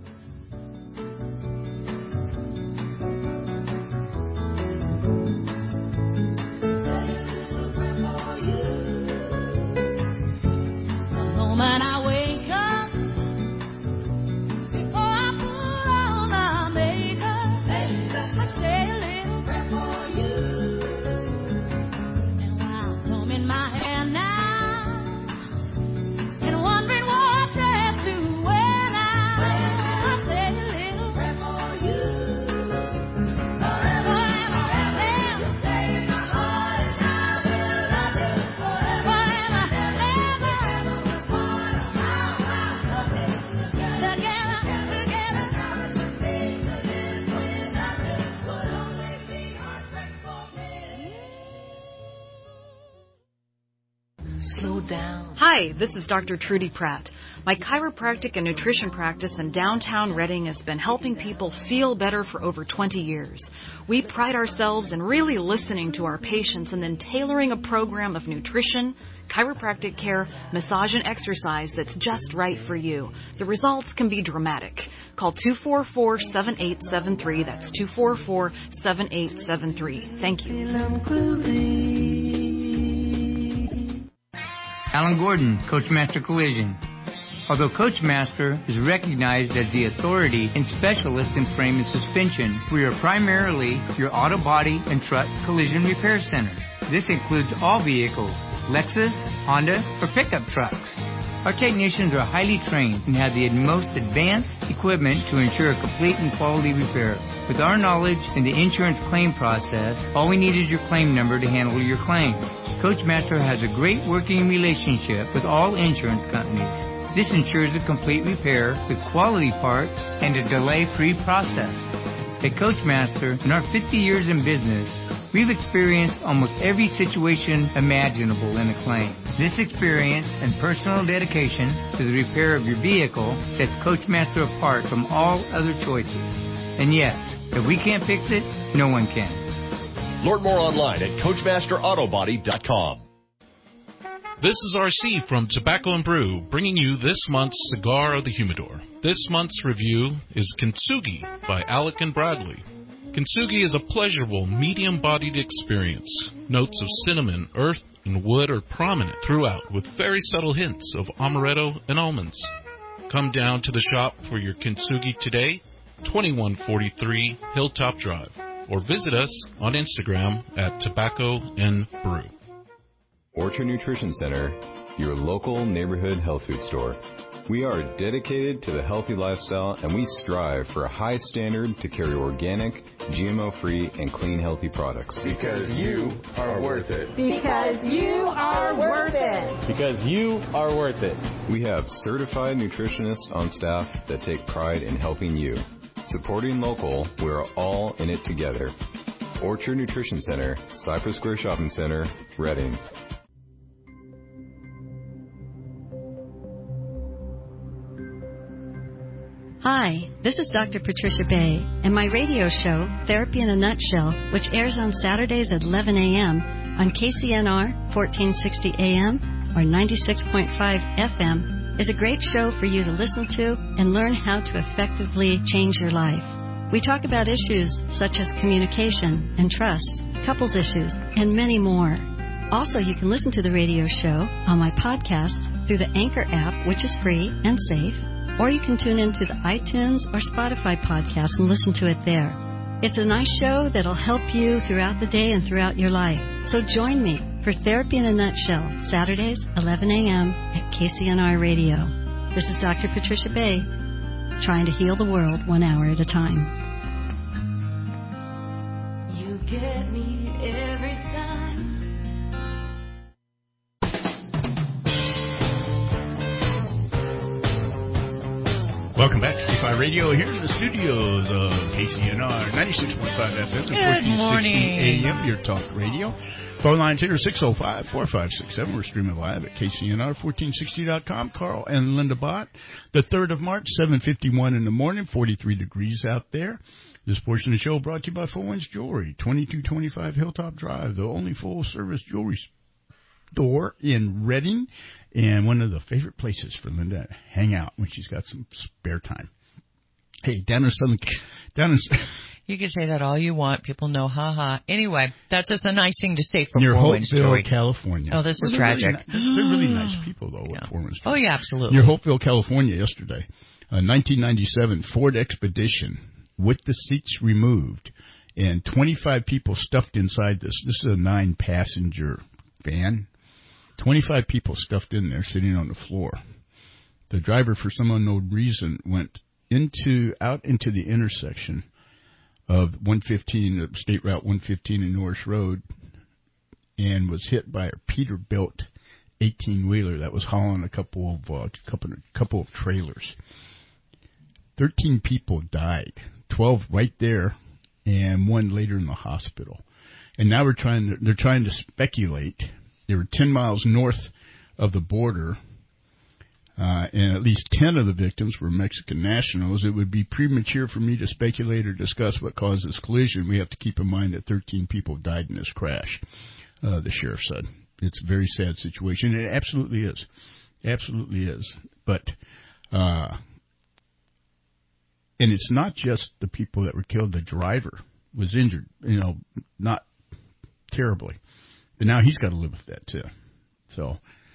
The moment I wake up, before I put on my makeup, I say a little prayer for you. And while combing my hair now, Hi, this is Dr. Trudy Pratt. My chiropractic and nutrition practice in downtown Redding has been helping people feel better for over 20 years. We pride ourselves in really listening to our patients and then tailoring a program of nutrition, chiropractic care, massage, and exercise that's just right for you. The results can be dramatic. Call 244-7873. That's 244-7873. Thank you. Alan Gordon, Coachmaster Collision. Although Coachmaster is recognized as the authority and specialist in frame and suspension, we are primarily your auto body and truck collision repair center. This includes all vehicles, Lexus, Honda, or pickup trucks. Our technicians are highly trained and have the most advanced equipment to ensure a complete and quality repair. With our knowledge in the insurance claim process, all we need is your claim number to handle your claim. Coachmaster has a great working relationship with all insurance companies. This ensures a complete repair with quality parts and a delay-free process. At Coachmaster, in our 50 years in business, we've experienced almost every situation imaginable in a claim. This experience and personal dedication to the repair of your vehicle sets Coachmaster apart from all other choices. And yes, if we can't fix it, no one can. Learn more online at CoachmasterAutobody.com. This is RC from Tobacco and Brew, bringing you this month's Cigar of the Humidor. This month's review is Kintsugi by Alec and Bradley. Kintsugi is a pleasurable, medium-bodied experience. Notes of cinnamon, earth, and wood are prominent throughout, with very subtle hints of amaretto and almonds. Come down to the shop for your Kintsugi today, 2143 Hilltop Drive, or visit us on Instagram at Tobacco and Brew. Orchard Nutrition Center, your local neighborhood health food store. We are dedicated to the healthy lifestyle, and we strive for a high standard to carry organic, GMO-free, and clean, healthy products. Because you are worth it. Because you are worth it. Because you are worth it. We have certified nutritionists on staff that take pride in helping you. Supporting local, we're all in it together. Orchard Nutrition Center, Cypress Square Shopping Center, Reading. Hi, this is Dr. Patricia Bay, and my radio show, Therapy in a Nutshell, which airs on Saturdays at 11 a.m. on KCNR 1460 AM or 96.5 FM, is a great show for you to listen to and learn how to effectively change your life. We talk about issues such as communication and trust, couples issues, and many more. Also, you can listen to the radio show on my podcast through the Anchor app, which is free and safe, or you can tune into the iTunes or Spotify podcast and listen to it there. It's a nice show that'll help you throughout the day and throughout your life. So join me for Therapy in a Nutshell, Saturdays, 11 a.m. at KCNR Radio. This is Dr. Patricia Bay, trying to heal the world 1 hour at a time. You get me every time. Welcome back to CFI Radio here in the studios of KCNR 96.5 FM and 1460 AM, your talk radio. Phone lines here 605-4567. We're streaming live at KCNR1460.com. Carl and Linda Bott. The 3rd of March, 7:51 in the morning, 43 degrees out there. This portion of the show brought to you by Full Winds Jewelry, 2225 Hilltop Drive, the only full-service jewelry store in Reading, and one of the favorite places for Linda to hang out when she's got some spare time. Hey, down in you can say that all you want. People know, ha. Anyway, that's just a nice thing to say for near Four Winds Jewelry, California. Oh, this is tragic. They're really nice people, though, at Four Winds Jewelry. Oh, yeah, absolutely. Near Hopeville, California, yesterday. A 1997 Ford Expedition with the seats removed and 25 people stuffed inside this. This is a 9-passenger van. 25 people stuffed in there, sitting on the floor. The driver, for some unknown reason, went out into the intersection of 115, State Route 115 and Norris Road, and was hit by a Peterbilt 18-wheeler that was hauling a couple of trailers. 13 people died, 12 right there, and 1 later in the hospital. And now they're trying to speculate. They were 10 miles north of the border, and at least 10 of the victims were Mexican nationals. It would be premature for me to speculate or discuss what caused this collision. We have to keep in mind that 13 people died in this crash, the sheriff said. It's a very sad situation. It absolutely is. Absolutely is. But, and it's not just the people that were killed. The driver was injured, not terribly. But now he's got to live with that, too. So,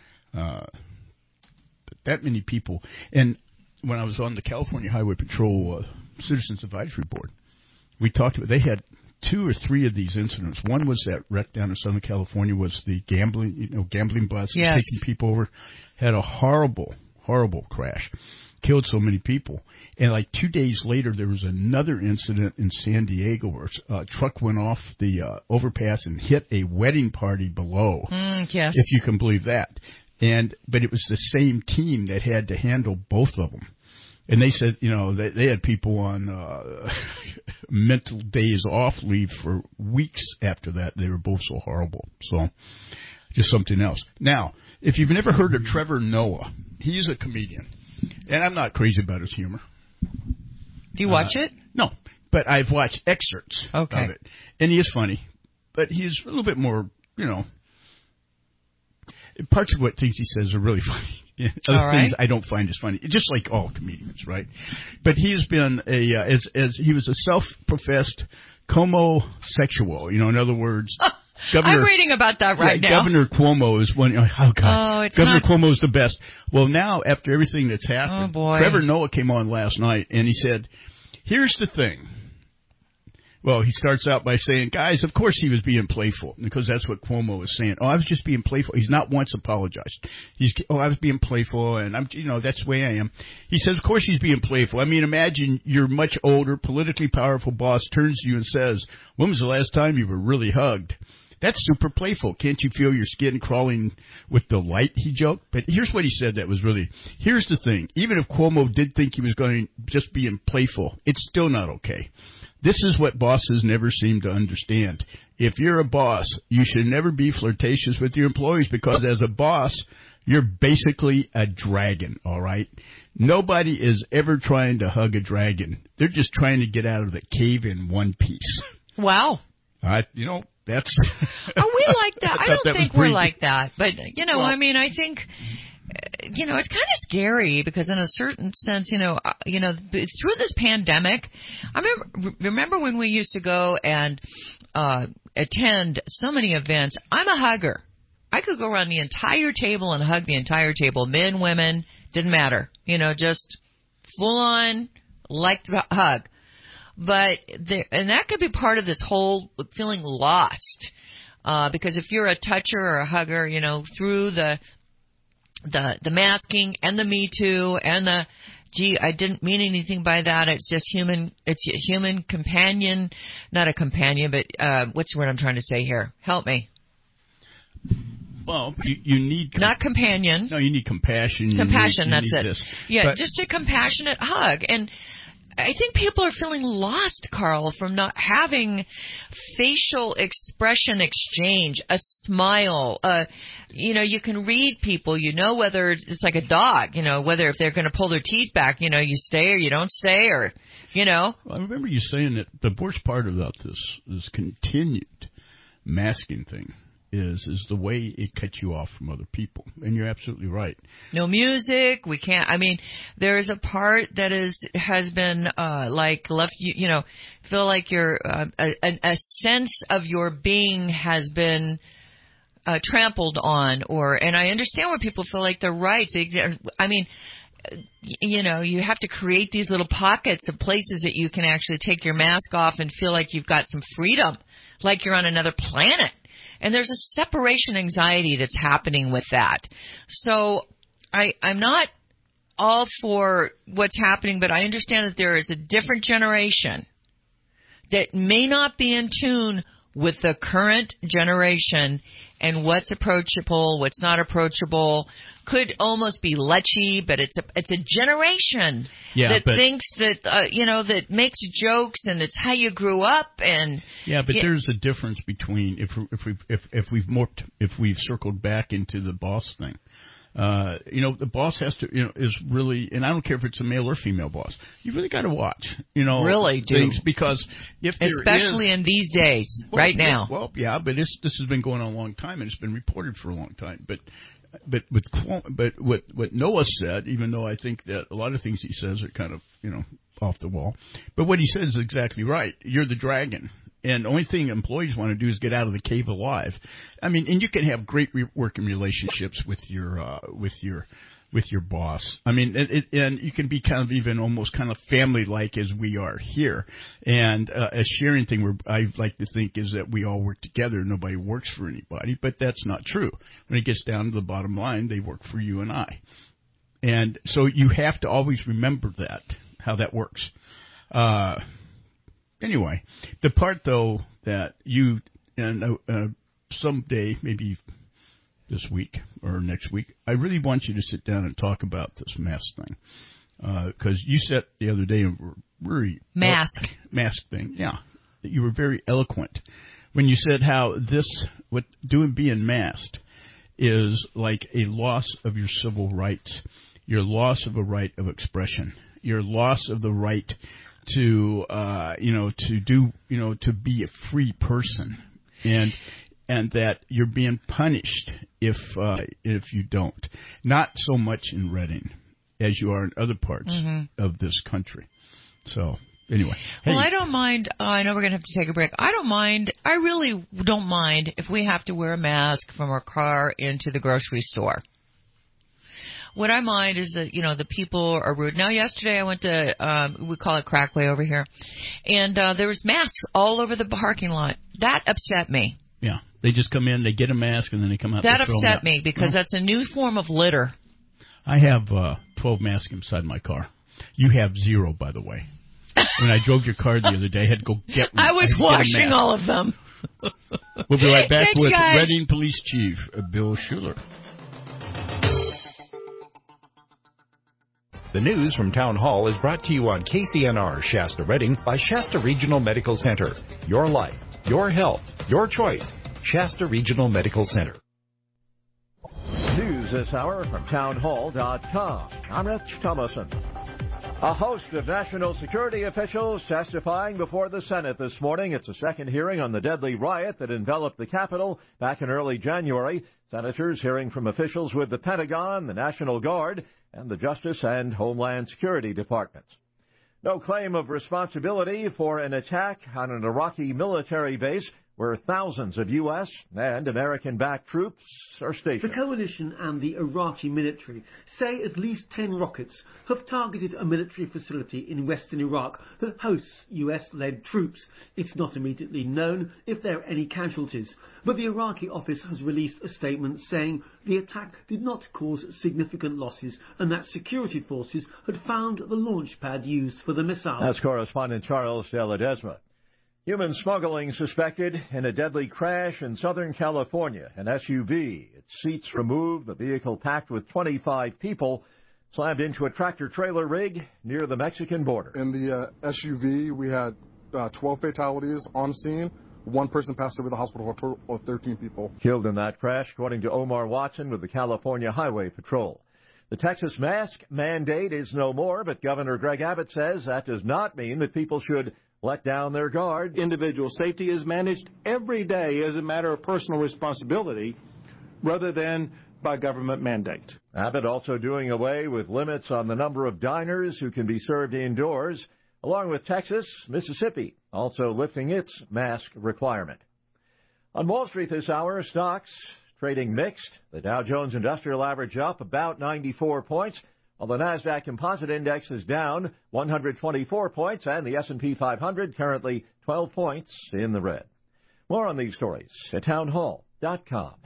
that many people. And when I was on the California Highway Patrol Citizens Advisory Board, we talked about, they had 2 or 3 of these incidents. One was that wreck down in Southern California, was the gambling bus taking people over. Had a horrible, horrible crash. Killed so many people. And like 2 days later, there was another incident in San Diego where a truck went off the overpass and hit a wedding party below. Yes. If you can believe that. But it was the same team that had to handle both of them. And they said, they had people on mental days off leave for weeks after that. They were both so horrible. So just something else. Now, if you've never heard of Trevor Noah, he's a comedian. And I'm not crazy about his humor. Do you watch it? No, but I've watched excerpts of it. And he is funny, but he's a little bit more, parts of what things he says are really funny. Other things I don't find as funny, just like all comedians, right? But he's been he was a self-professed homosexual, in other words... I'm reading about that right now. Governor Cuomo is one. Oh, God. Governor Cuomo is the best. Well, now, after everything that's happened, Trevor Noah came on last night, and he said, here's the thing. Well, he starts out by saying, guys, of course he was being playful, because that's what Cuomo was saying. Oh, I was just being playful. He's not once apologized. I was being playful, and that's the way I am. He says, of course he's being playful. I mean, imagine your much older, politically powerful boss turns to you and says, when was the last time you were really hugged? That's super playful. Can't you feel your skin crawling with delight, he joked. But here's what he said that was really, here's the thing. Even if Cuomo did think he was going to just being playful, it's still not okay. This is what bosses never seem to understand. If you're a boss, you should never be flirtatious with your employees, because as a boss, you're basically a dragon, all right? Nobody is ever trying to hug a dragon. They're just trying to get out of the cave in one piece. Wow. That's... Are we like that? I don't think we're like that. But, I mean, I think... it's kind of scary, because in a certain sense, through this pandemic, I remember when we used to go and attend so many events. I'm a hugger. I could go around the entire table and hug the entire table, men, women, didn't matter. Just full on, like to hug. But and that could be part of this whole feeling lost, because if you're a toucher or a hugger, through the masking and the Me Too and the, gee, I didn't mean anything by that. It's just human. It's a human companion, not a companion, but what's the word I'm trying to say here? Help me. Well, you need... Not companion. No, you need compassion. Compassion, that's it. This. Yeah, but, just a compassionate hug. And I think people are feeling lost, Carl, from not having facial expression exchange, a smile. You can read people, whether it's like a dog, whether if they're going to pull their teeth back, you stay or you don't stay, or, Well, I remember you saying that the worst part about this continued masking thing is the way it cuts you off from other people. And you're absolutely right. No music. We can't. I mean, there's a part that has been left. Feel like you're a sense of your being has been trampled on, and I understand where people feel like they're right. You have to create these little pockets of places that you can actually take your mask off and feel like you've got some freedom, like you're on another planet. And there's a separation anxiety that's happening with that. So I'm not all for what's happening, but I understand that there is a different generation that may not be in tune with the current generation and what's approachable, what's not approachable. Could almost be lechy, but it's a generation that thinks that that makes jokes, and it's how you grew up. And there's a difference between if we've circled back into the boss thing. The boss has to, is really, and I don't care if it's a male or female boss. You really got to watch, really things, because especially in these days, right now. Well, yeah, but this has been going on a long time, and it's been reported for a long time. But what Noah said, even though I think that a lot of things he says are kind of off the wall, but what he says is exactly right. You're the dragon. And the only thing employees want to do is get out of the cave alive. I mean, and you can have great working relationships with your boss. I mean, and you can be kind of even almost kind of family-like as we are here. And a sharing thing where I like to think is that we all work together. Nobody works for anybody, but that's not true. When it gets down to the bottom line, they work for you and I. And so you have to always remember that, how that works. Anyway, the part, though, that you, and someday, maybe this week or next week, I really want you to sit down and talk about this mask thing. Because you said the other day, really... Mask thing, yeah. You were very eloquent when you said how being masked is like a loss of your civil rights, your loss of a right of expression, your loss of the right to to be a free person, and that you're being punished if you don't. Not so much in Reading as you are in other parts of this country. So anyway, well, I don't mind. I know we're gonna have to take a break. I don't mind. I really don't mind if we have to wear a mask from our car into the grocery store. What I mind is that, the people are rude. Now, yesterday I went to, we call it Crackway over here, and there was masks all over the parking lot. That upset me. Yeah. They just come in, they get a mask, and then they come out. That upset me because that's a new form of litter. I have 12 masks inside my car. You have 0, by the way. When I drove your car the other day, I had to go get one. I was washing all of them. We'll be right back with guys. Reading Police Chief Bill Schuler. The news from Town Hall is brought to you on KCNR Shasta Reading by Shasta Regional Medical Center. Your life, your health, your choice. Shasta Regional Medical Center. News this hour from townhall.com. I'm Rich Thomason. A host of national security officials testifying before the Senate this morning. It's a second hearing on the deadly riot that enveloped the Capitol back in early January. Senators hearing from officials with the Pentagon, the National Guard, and the Justice and Homeland Security Departments. No claim of responsibility for an attack on an Iraqi military base where thousands of U.S. and American-backed troops are stationed. The coalition and the Iraqi military say at least 10 rockets have targeted a military facility in western Iraq that hosts U.S.-led troops. It's not immediately known if there are any casualties, but the Iraqi office has released a statement saying the attack did not cause significant losses and that security forces had found the launch pad used for the missiles. That's correspondent Charles De Ledesma. Human smuggling suspected in a deadly crash in Southern California. An SUV, its seats removed, the vehicle packed with 25 people, slammed into a tractor-trailer rig near the Mexican border. In the SUV, we had 12 fatalities on scene. One person passed away at the hospital, a total of 13 people. Killed in that crash, according to Omar Watson with the California Highway Patrol. The Texas mask mandate is no more, but Governor Greg Abbott says that does not mean that people should let down their guard. Individual safety is managed every day as a matter of personal responsibility rather than by government mandate. Abbott also doing away with limits on the number of diners who can be served indoors, along with Texas, Mississippi, also lifting its mask requirement. On Wall Street this hour, stocks trading mixed. The Dow Jones Industrial Average up about 94 points. While the NASDAQ Composite Index is down 124 points, and the S&P 500 currently 12 points in the red. More on these stories at townhall.com.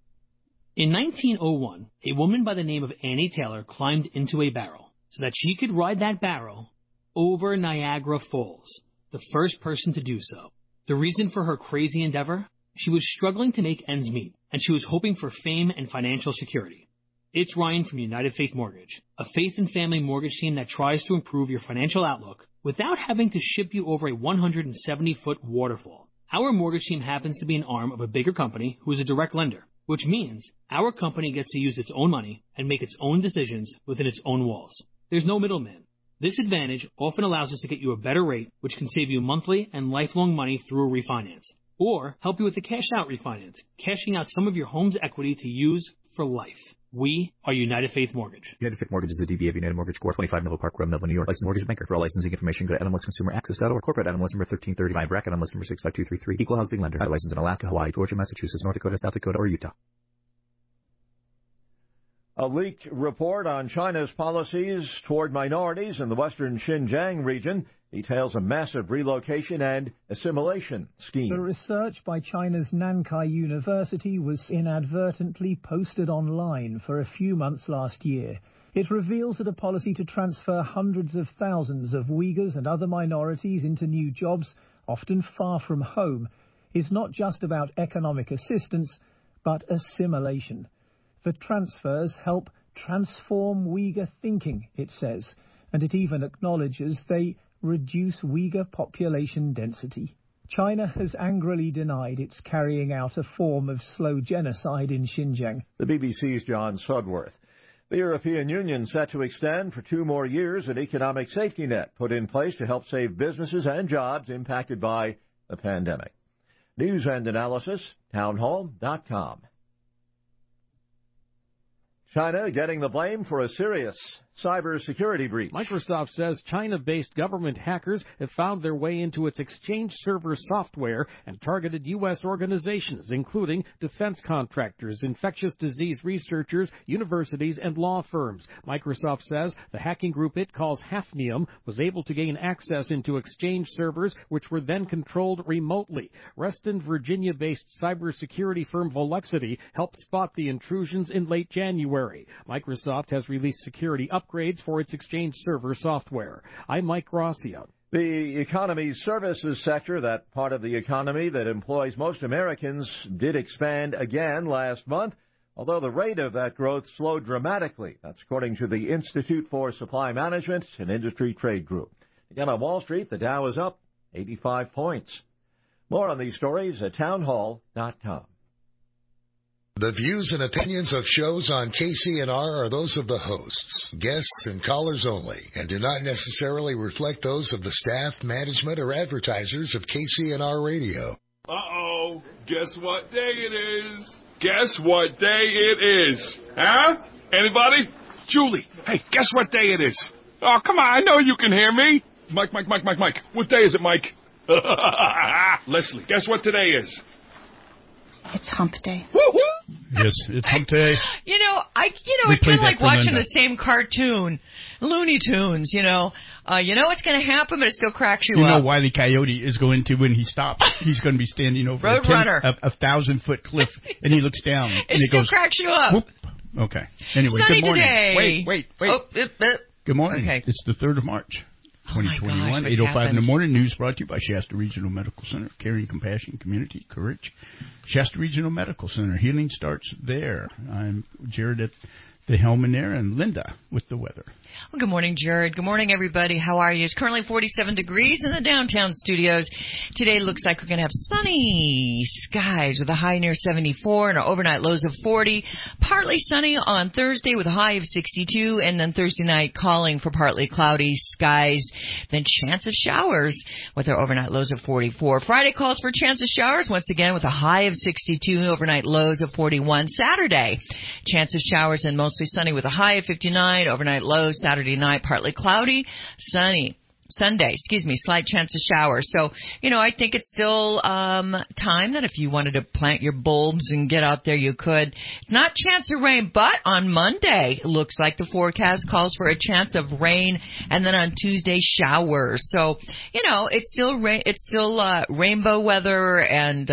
In 1901, a woman by the name of Annie Taylor climbed into a barrel so that she could ride that barrel over Niagara Falls, the first person to do so. The reason for her crazy endeavor? She was struggling to make ends meet, and she was hoping for fame and financial security. It's Ryan from United Faith Mortgage, a faith and family mortgage team that tries to improve your financial outlook without having to ship you over a 170-foot waterfall. Our mortgage team happens to be an arm of a bigger company who is a direct lender, which means our company gets to use its own money and make its own decisions within its own walls. There's no middleman. This advantage often allows us to get you a better rate, which can save you monthly and lifelong money through a refinance, or help you with the cash-out refinance, cashing out some of your home's equity to use for life. We are United Faith Mortgage. United Faith Mortgage is a DBA of United Mortgage Corp. 25 Melville Park Road, Melville, New York. Licensed mortgage banker. For all licensing information, go to NMLSConsumerAccess.org. Corporate NMLS number 1335. Bracket NMLS number 65233. Equal housing lender. Licensed in Alaska, Hawaii, Georgia, Massachusetts, North Dakota, South Dakota, or Utah. A leaked report on China's policies toward minorities in the western Xinjiang region details a massive relocation and assimilation scheme. The research by China's Nankai University was inadvertently posted online for a few months last year. It reveals that a policy to transfer hundreds of thousands of Uyghurs and other minorities into new jobs, often far from home, is not just about economic assistance, but assimilation. The transfers help transform Uyghur thinking, it says, and it even acknowledges they reduce Uyghur population density. China has angrily denied it's carrying out a form of slow genocide in Xinjiang. The BBC's John Sudworth. The European Union set to extend for 2 more years an economic safety net put in place to help save businesses and jobs impacted by the pandemic. News and analysis, townhall.com. China getting the blame for a serious cybersecurity breach. Microsoft says China-based government hackers have found their way into its Exchange Server software and targeted U.S. organizations, including defense contractors, infectious disease researchers, universities, and law firms. Microsoft says the hacking group it calls Hafnium was able to gain access into Exchange servers, which were then controlled remotely. Reston, Virginia-based cybersecurity firm Volexity helped spot the intrusions in late January. Microsoft has released security upgrades for its Exchange Server software. I'm Mike Rossio. The economy services sector, that part of the economy that employs most Americans, did expand again last month, although the rate of that growth slowed dramatically. That's according to the Institute for Supply Management and Industry Trade Group. Again, on Wall Street, the Dow is up 85 points. More on these stories at townhall.com. The views and opinions of shows on KCNR are those of the hosts, guests, and callers only, and do not necessarily reflect those of the staff, management, or advertisers of KCNR Radio. Uh-oh. Guess what day it is? Guess what day it is? Huh? Anybody? Julie, hey, guess what day it is? Oh, come on, I know you can hear me. Mike. What day is it, Mike? Leslie, guess what today is? It's hump day. Yes, it's hump day. It's kind of like watching the same cartoon, Looney Tunes, you know what's going to happen, but it still cracks you up. You know Wile E. Coyote is going to, when he stops, he's going to be standing over a 1,000-foot cliff, and he looks down. and it goes, cracks you up. Whoop. Okay. Anyway, Sunny good morning. Today. Wait. Oh, good morning. Okay. It's the 3rd of March. 2021, 8:05 in the morning. News brought to you by Shasta Regional Medical Center. Caring, compassion, community, courage. Shasta Regional Medical Center. Healing starts there. I'm Jared at the helm in there, and Linda with the weather. Well, good morning, Jared. Good morning, everybody. How are you? It's currently 47 degrees in the downtown studios. Today looks like we're going to have sunny skies with a high near 74 and our overnight lows of 40. Partly sunny on Thursday with a high of 62, and then Thursday night calling for partly cloudy skies. Then chance of showers with our overnight lows of 44. Friday calls for chance of showers once again with a high of 62 and overnight lows of 41. Saturday, chance of showers and mostly sunny with a high of 59, overnight lows. Saturday night, partly cloudy, sunny. Sunday, slight chance of showers. So, I think it's still time that if you wanted to plant your bulbs and get out there, you could. Not chance of rain, but on Monday, it looks like the forecast calls for a chance of rain, and then on Tuesday, showers. So, it's still rainbow weather, and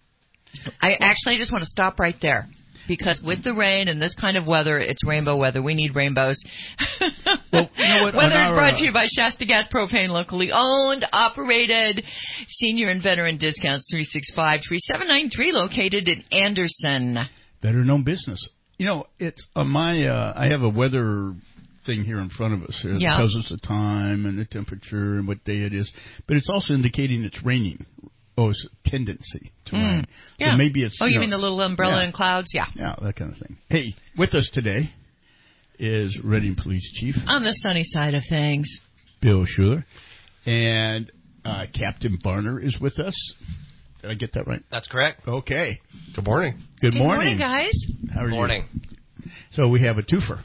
I just want to stop right there. Because with the rain and this kind of weather, it's rainbow weather. We need rainbows. Well, you know what? Weather is brought to you by Shasta Gas Propane, locally owned, operated, senior and veteran discounts, 365-3793, located in Anderson. Better known business. It's on my, I have a weather thing here in front of us. It tells us the time and the temperature and what day it is. But it's also indicating it's raining. Oh, it's a tendency to rain. Yeah. So maybe it's... Oh, you mean the little umbrella and clouds? Yeah. Yeah, that kind of thing. Hey, with us today is Reading Police Chief. On the sunny side of things. Bill Schuler. And Captain Barner is with us. Did I get that right? That's correct. Okay. Good morning. Good morning. Good morning, guys. How are you? Morning. So we have a twofer.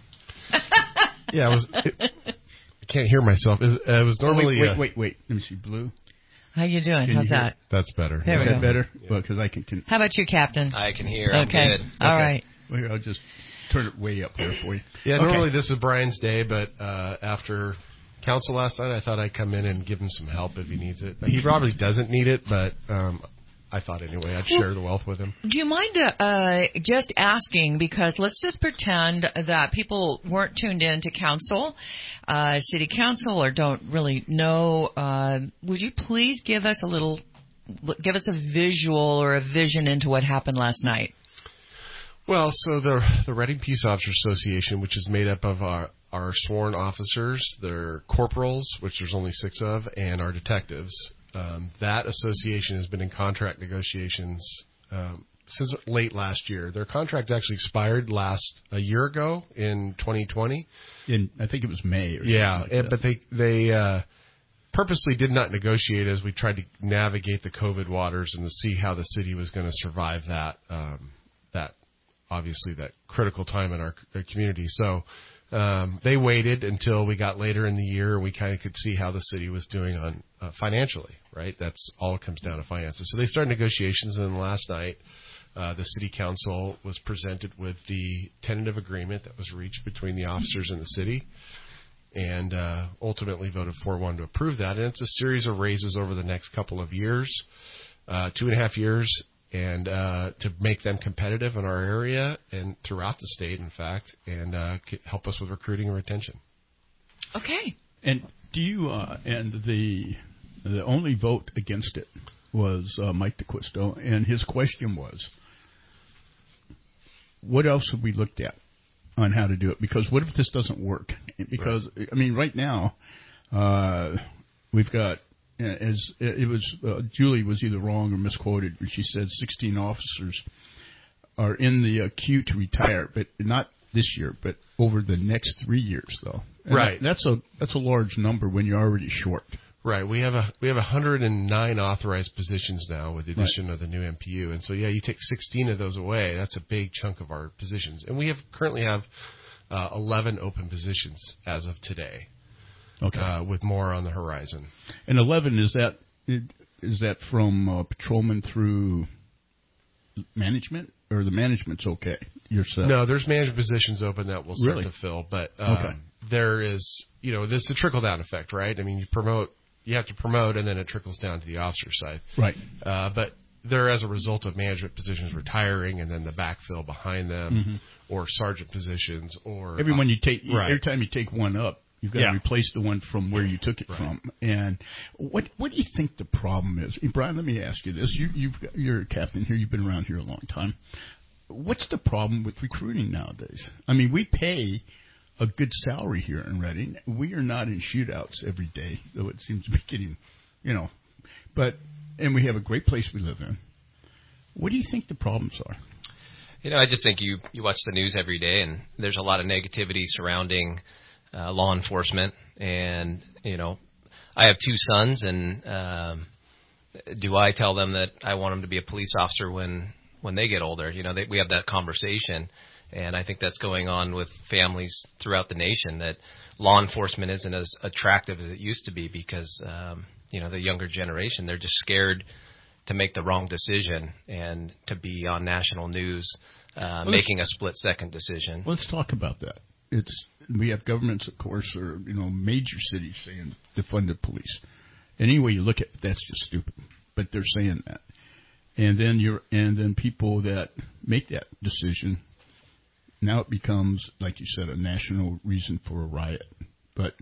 I can't hear myself. It was normally... Wait. Let me see. Blue. How you doing? How's that? That's better. There we go. Is that better? Well, because I can... How about you, Captain? I can hear. Okay. I'm good. All right. Well, here, I'll just turn it way up here for you. Yeah, normally this is Brian's day, but after council last night, I thought I'd come in and give him some help if he needs it. He probably doesn't need it, but I thought anyway I'd share the wealth with him. Do you mind just asking, because let's just pretend that people weren't tuned in to council, city council, or don't really know. Would you please give us a visual or a vision into what happened last night? Well, so the Reading Peace Officers Association, which is made up of our sworn officers, their corporals, which there's only 6 of, and our detectives. That association has been in contract negotiations since late last year. Their contract actually expired a year ago in 2020. I think it was May. Or something like but they purposely did not negotiate as we tried to navigate the COVID waters and to see how the city was going to survive that obviously that critical time in our community. So They waited until we got later in the year. We kind of could see how the city was doing on financially, right? That's all it comes down to finances. So they started negotiations, and then last night the city council was presented with the tentative agreement that was reached between the officers and the city, and ultimately voted 4-1 to approve that. And it's a series of raises over the next couple of years, 2.5 years, and to make them competitive in our area and throughout the state, in fact, and help us with recruiting and retention. Okay. And do you and the only vote against it was Mike DeQuisto, and his question was, what else have we looked at on how to do it? Because what if this doesn't work? Because I mean, right now we've got. As it was, Julie was either wrong or misquoted when she said 16 officers are in the queue to retire, but not this year, but over the next 3 years, though. And right. That's a large number when you're already short. Right. We have 109 authorized positions now with the addition of the new MPU, and so you take 16 of those away. That's a big chunk of our positions, and we currently have 11 open positions as of today. Okay. With more on the horizon. And 11, is that from patrolman through management, or the management's okay? Yourself? No, there's management positions open that we'll start to fill, but there is, this is a trickle down effect, right? I mean, you have to promote, and then it trickles down to the officer side, right? But there, as a result of management positions retiring, and then the backfill behind them, or sergeant positions, or every time you take one up. You've got to replace the one from where you took it from. And what do you think the problem is? Brian, let me ask you this. You're a captain here. You've been around here a long time. What's the problem with recruiting nowadays? I mean, we pay a good salary here in Reading. We are not in shootouts every day, though it seems to be getting, and we have a great place we live in. What do you think the problems are? I just think you watch the news every day, and there's a lot of negativity surrounding law enforcement, and I have 2 sons, and do I tell them that I want them to be a police officer when they get older? We have that conversation, and I think that's going on with families throughout the nation, that law enforcement isn't as attractive as it used to be because the younger generation, they're just scared to make the wrong decision and to be on national news making a split-second decision. Let's talk about that. We have governments, of course, or major cities saying defund the police. And any way you look at it, that's just stupid. But they're saying that, and then people that make that decision, now it becomes, like you said, a national reason for a riot. But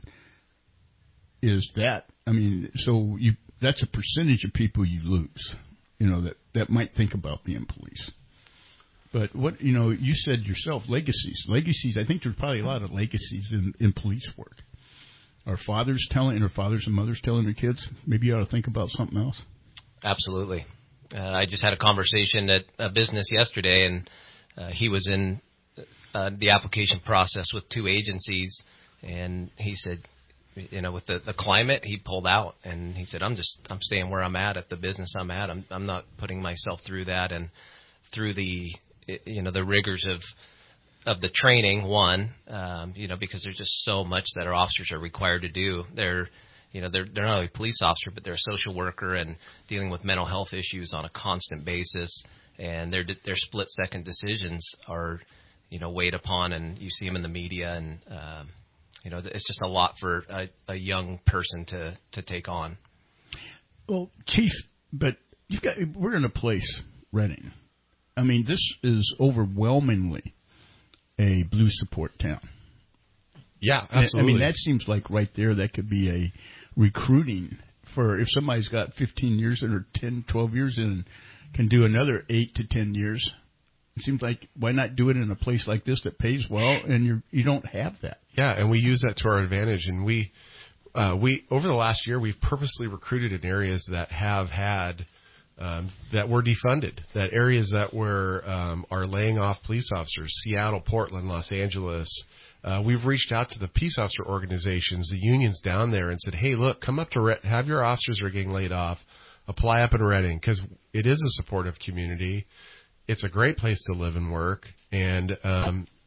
is that? I mean, so that's a percentage of people you lose. That might think about being police. But what, you said yourself, legacies. I think there's probably a lot of legacies in police work. Are fathers and mothers telling their kids, maybe you ought to think about something else? Absolutely. I just had a conversation at a business yesterday, and he was in the application process with 2 agencies, and he said, with the climate, he pulled out, and he said, I'm staying where I'm at the business I'm at. I'm not putting myself through that, and through the rigors of the training, because there's just so much that our officers are required to do. They're not only a police officer, but they're a social worker and dealing with mental health issues on a constant basis. And their split-second decisions are, weighed upon, and you see them in the media, and it's just a lot for a young person to take on. Well, Chief, but we're in a place, Reading. I mean, this is overwhelmingly a blue support town. Yeah, absolutely. I mean, that seems like right there that could be a recruiting for if somebody's got 15 years in or 10, 12 years in and can do another 8 to 10 years. It seems like why not do it in a place like this that pays well and you don't have that. Yeah, and we use that to our advantage. And we over the last year, we've purposely recruited in areas that have had that were defunded, that areas that were are laying off police officers, Seattle, Portland, Los Angeles. We've reached out to the peace officer organizations, the unions down there, and said, hey, look, come up to have your officers who are getting laid off, apply up in Reading, because it is a supportive community. It's a great place to live and work, and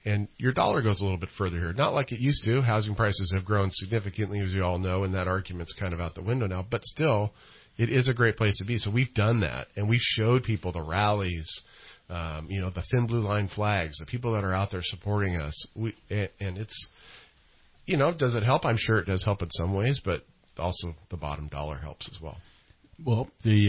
And your dollar goes a little bit further here. Not like it used to. Housing prices have grown significantly, as we all know, and that argument's kind of out the window now. But still, it is a great place to be. So we've done that, and we've showed people the rallies, the thin blue line flags, the people that are out there supporting us. And it's, does it help? I'm sure it does help in some ways, but also the bottom dollar helps as well. Well,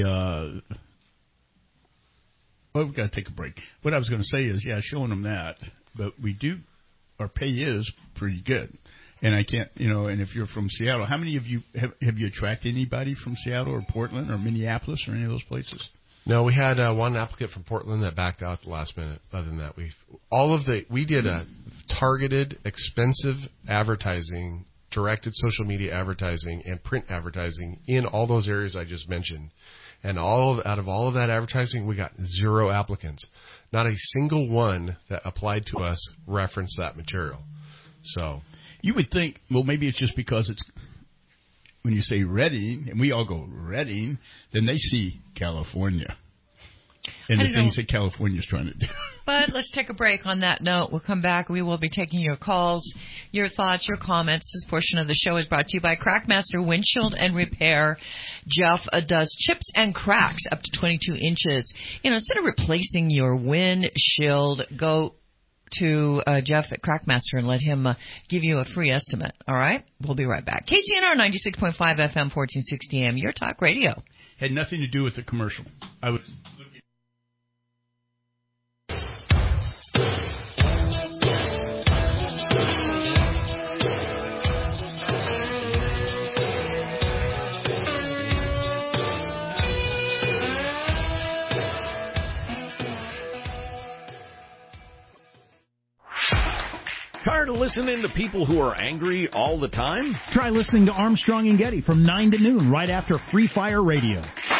we've got to take a break. What I was going to say is, showing them that, but our pay is pretty good. And I can't, and if you're from Seattle, how many of you, have you attracted anybody from Seattle or Portland or Minneapolis or any of those places? No, we had one applicant from Portland that backed out at the last minute. Other than that, we did a targeted, expensive advertising, directed social media advertising and print advertising in all those areas I just mentioned. And out of all of that advertising, we got 0 applicants. Not a single one that applied to us referenced that material. So you would think, well, maybe it's just because it's when you say Redding, and we all go Redding, then they see California and the things that California's trying to do. But let's take a break on that note. We'll come back. We will be taking your calls, your thoughts, your comments. This portion of the show is brought to you by Crackmaster Windshield and Repair. Jeff does chips and cracks up to 22 inches. Instead of replacing your windshield, go to Jeff at Crackmaster and let him give you a free estimate. All right? We'll be right back. KCNR 96.5 FM, 1460 AM, your talk radio. Had nothing to do with the commercial. I was looking. Tired of listening to people who are angry all the time? Try listening to Armstrong and Getty from 9 to noon right after Free Fire Radio.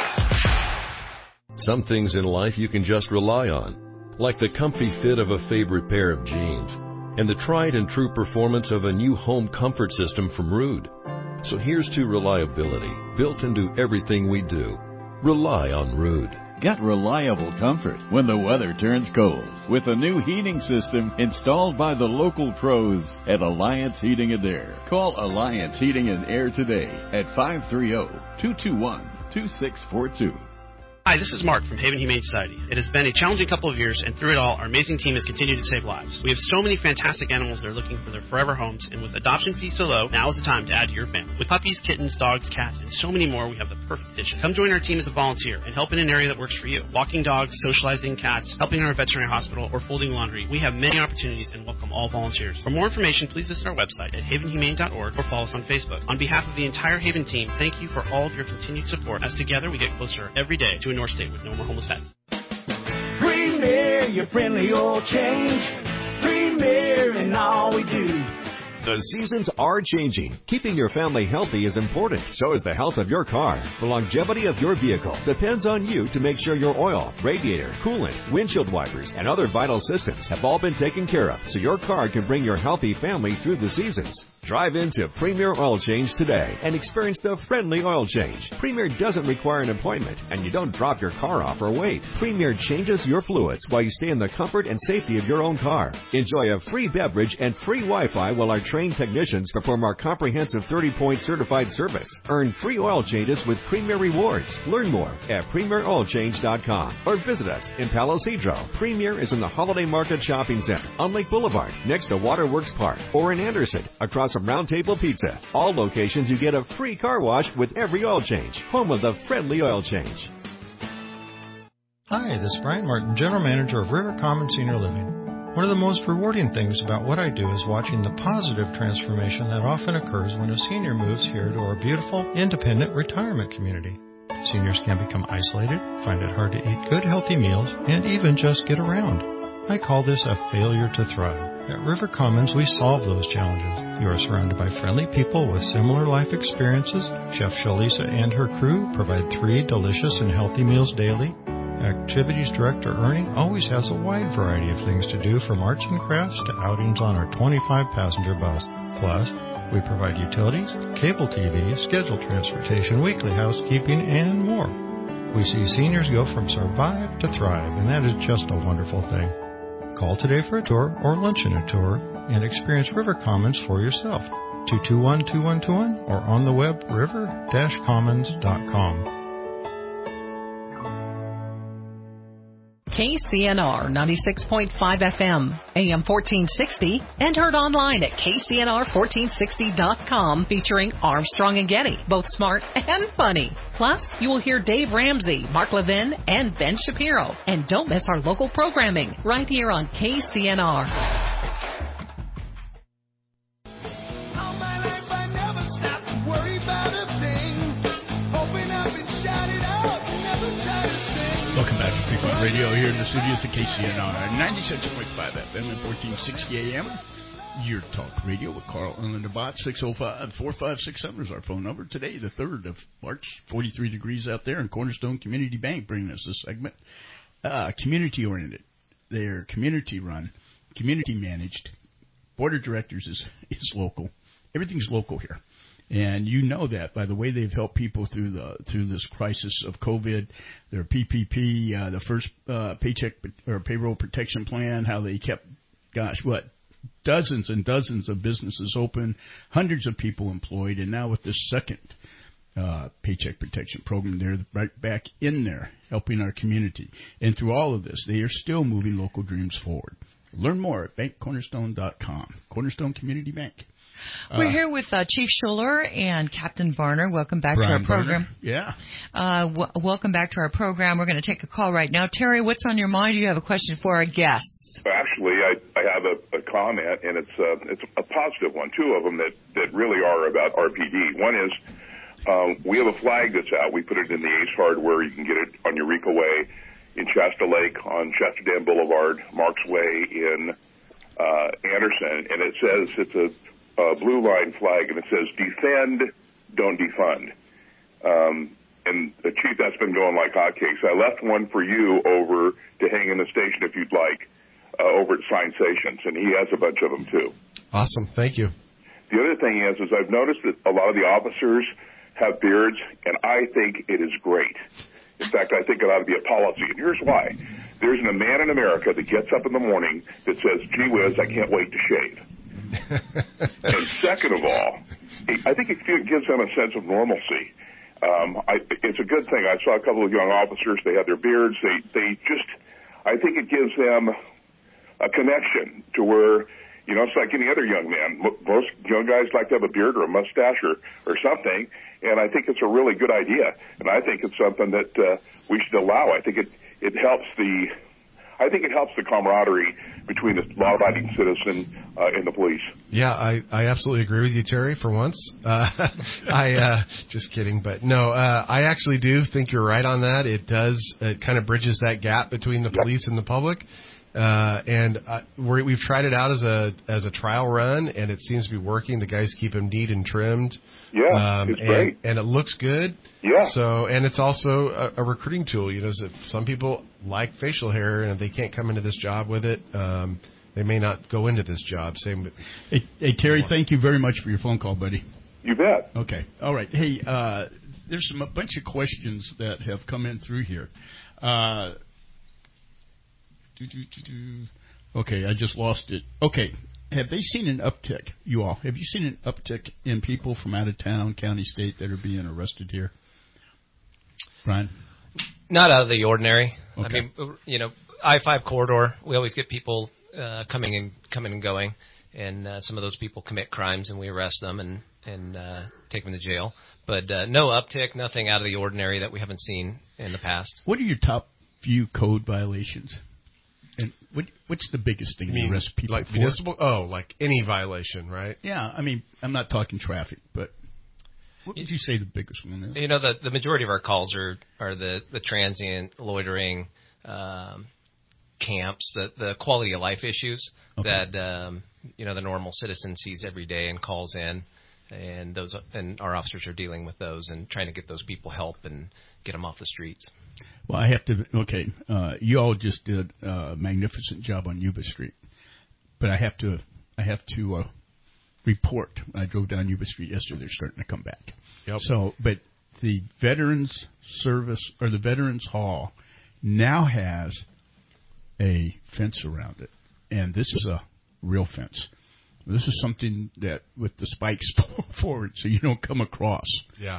Some things in life you can just rely on, like the comfy fit of a favorite pair of jeans and the tried and true performance of a new home comfort system from Ruud. So here's to reliability, built into everything we do. Rely on Ruud. Get reliable comfort when the weather turns cold with a new heating system installed by the local pros at Alliance Heating and Air. Call Alliance Heating and Air today at 530-221-2642. Hi, this is Mark from Haven Humane Society. It has been a challenging couple of years, and through it all, our amazing team has continued to save lives. We have so many fantastic animals that are looking for their forever homes, and with adoption fees so low, now is the time to add to your family. With puppies, kittens, dogs, cats, and so many more, we have the perfect addition. Come join our team as a volunteer and help in an area that works for you. Walking dogs, socializing cats, helping in our veterinary hospital, or folding laundry. We have many opportunities and welcome all volunteers. For more information, please visit our website at havenhumane.org or follow us on Facebook. On behalf of the entire Haven team, thank you for all of your continued support, as together we get closer every day to a North State with no more homeless pets. Premier, your friendly oil change. Premier in all we do. The seasons are changing. Keeping your family healthy is important. So is the health of your car. The longevity of your vehicle depends on you to make sure your oil, radiator, coolant, windshield wipers, and other vital systems have all been taken care of so your car can bring your healthy family through the seasons. Drive into Premier Oil Change today and experience the friendly oil change. Premier doesn't require an appointment, and you don't drop your car off or wait. Premier changes your fluids while you stay in the comfort and safety of your own car. Enjoy a free beverage and free Wi-Fi while our trained technicians perform our comprehensive 30-point certified service. Earn free oil changes with Premier Rewards. Learn more at PremierOilChange.com or visit us in Palo Cedro. Premier is in the Holiday Market Shopping Center on Lake Boulevard next to Waterworks Park, or in Anderson across from Round Table Pizza. All locations you get a free car wash with every oil change. Home of the friendly oil change. Hi, this is Brian Martin, General Manager of River Common Senior Living. One of the most rewarding things about what I do is watching the positive transformation that often occurs when a senior moves here to our beautiful, independent retirement community. Seniors can become isolated, find it hard to eat good, healthy meals, and even just get around. I call this a failure to thrive. At River Commons, we solve those challenges. You are surrounded by friendly people with similar life experiences. Chef Shalisa and her crew provide 3 delicious and healthy meals daily. Activities Director Ernie always has a wide variety of things to do, from arts and crafts to outings on our 25-passenger bus. Plus, we provide utilities, cable TV, scheduled transportation, weekly housekeeping, and more. We see seniors go from survive to thrive, and that is just a wonderful thing. Call today for a tour or luncheon a tour and experience River Commons for yourself. 221-2121 or on the web river-commons.com. KCNR 96.5 FM, AM 1460, and heard online at KCNR1460.com, featuring Armstrong and Getty, both smart and funny. Plus, you will hear Dave Ramsey, Mark Levin, and Ben Shapiro. And don't miss our local programming right here on KCNR. Welcome back to Free Fire Radio here in the studios at KCNR 96.5 FM and 1460 AM. Your talk radio with Carl and Linda Bott. 605-456-7 is our phone number. Today, the 3rd of March, 43 degrees out there, and Cornerstone Community Bank bringing us this segment. Community-oriented. They're community-run, community-managed. Board of directors is local. Everything's local here. And you know that by the way they've helped people through this crisis of COVID, their PPP, the first paycheck or payroll protection plan, how they kept, dozens and dozens of businesses open, hundreds of people employed, and now with this second paycheck protection program, they're right back in there helping our community. And through all of this, they are still moving local dreams forward. Learn more at bankcornerstone.com. Cornerstone Community Bank. We're here with Chief Schuler and Captain Varner. Welcome back to our program. Yeah. Welcome back to our program. We're going to take a call right now. Terry, what's on your mind? You have a question for our guests. Actually, I have a comment, and it's a positive one. Two of them that really are about RPD. One is we have a flag that's out. We put it in the Ace Hardware. You can get it on Eureka Way in Shasta Lake, on Shasta Dam Boulevard, Marks Way in Anderson, and it says it's a blue line flag, and it says defend, don't defund. And the Chief, that's been going like hotcakes. I left one for you over to hang in the station if you'd like, over at Sign Stations, and he has a bunch of them too. Awesome, thank you. The other thing is I've noticed that a lot of the officers have beards, and I think it is great. In fact, I think it ought to be a policy, and here's why. There isn't a man in America that gets up in the morning that says, gee whiz, I can't wait to shave. And second of all, I think it gives them a sense of normalcy. It's a good thing. I saw a couple of young officers. They had their beards. I think it gives them a connection to where, it's like any other young man. Most young guys like to have a beard or a mustache or something, and I think it's a really good idea. And I think it's something that we should allow. I think it helps the camaraderie between the law-abiding citizen and the police. Yeah, I absolutely agree with you, Terry, for once. Just kidding, but no, I actually do think you're right on that. It kind of bridges that gap between the police and the public. And we've tried it out as a trial run, and it seems to be working. The guys keep them neat and trimmed. Yeah, it's great. And it looks good. Yeah. So, and it's also a recruiting tool. Some people like facial hair, and if they can't come into this job with it, they may not go into this job. Same. Hey, Terry, thank you very much for your phone call, buddy. You bet. Okay. All right. Hey, there's a bunch of questions that have come in through here. Okay, I just lost it. Okay. Have they seen an uptick, you all? Have you seen an uptick in people from out of town, county, state that are being arrested here? Brian? Not out of the ordinary. Okay. I mean, I-5 corridor, we always get people coming and going, and some of those people commit crimes, and we arrest them and take them to jail. But no uptick, nothing out of the ordinary that we haven't seen in the past. What are your top few code violations? And what's the biggest thing you arrest people like for? Municipal? Oh, like any violation, right? Yeah, I mean, I'm not talking traffic, but what would you say the biggest one is? The majority of our calls are the transient, loitering, camps, the quality of life issues that the normal citizen sees every day and calls in, and our officers are dealing with those and trying to get those people help and get them off the streets. Well, I have to. Okay, you all just did a magnificent job on Yuba Street, but I have to report. I drove down Yuba Street yesterday. They're starting to come back. Yep. So, but the Veterans Service or the Veterans Hall now has a fence around it. and this is a real fence. This is something that with the spikes forward, so you don't come across. Yeah.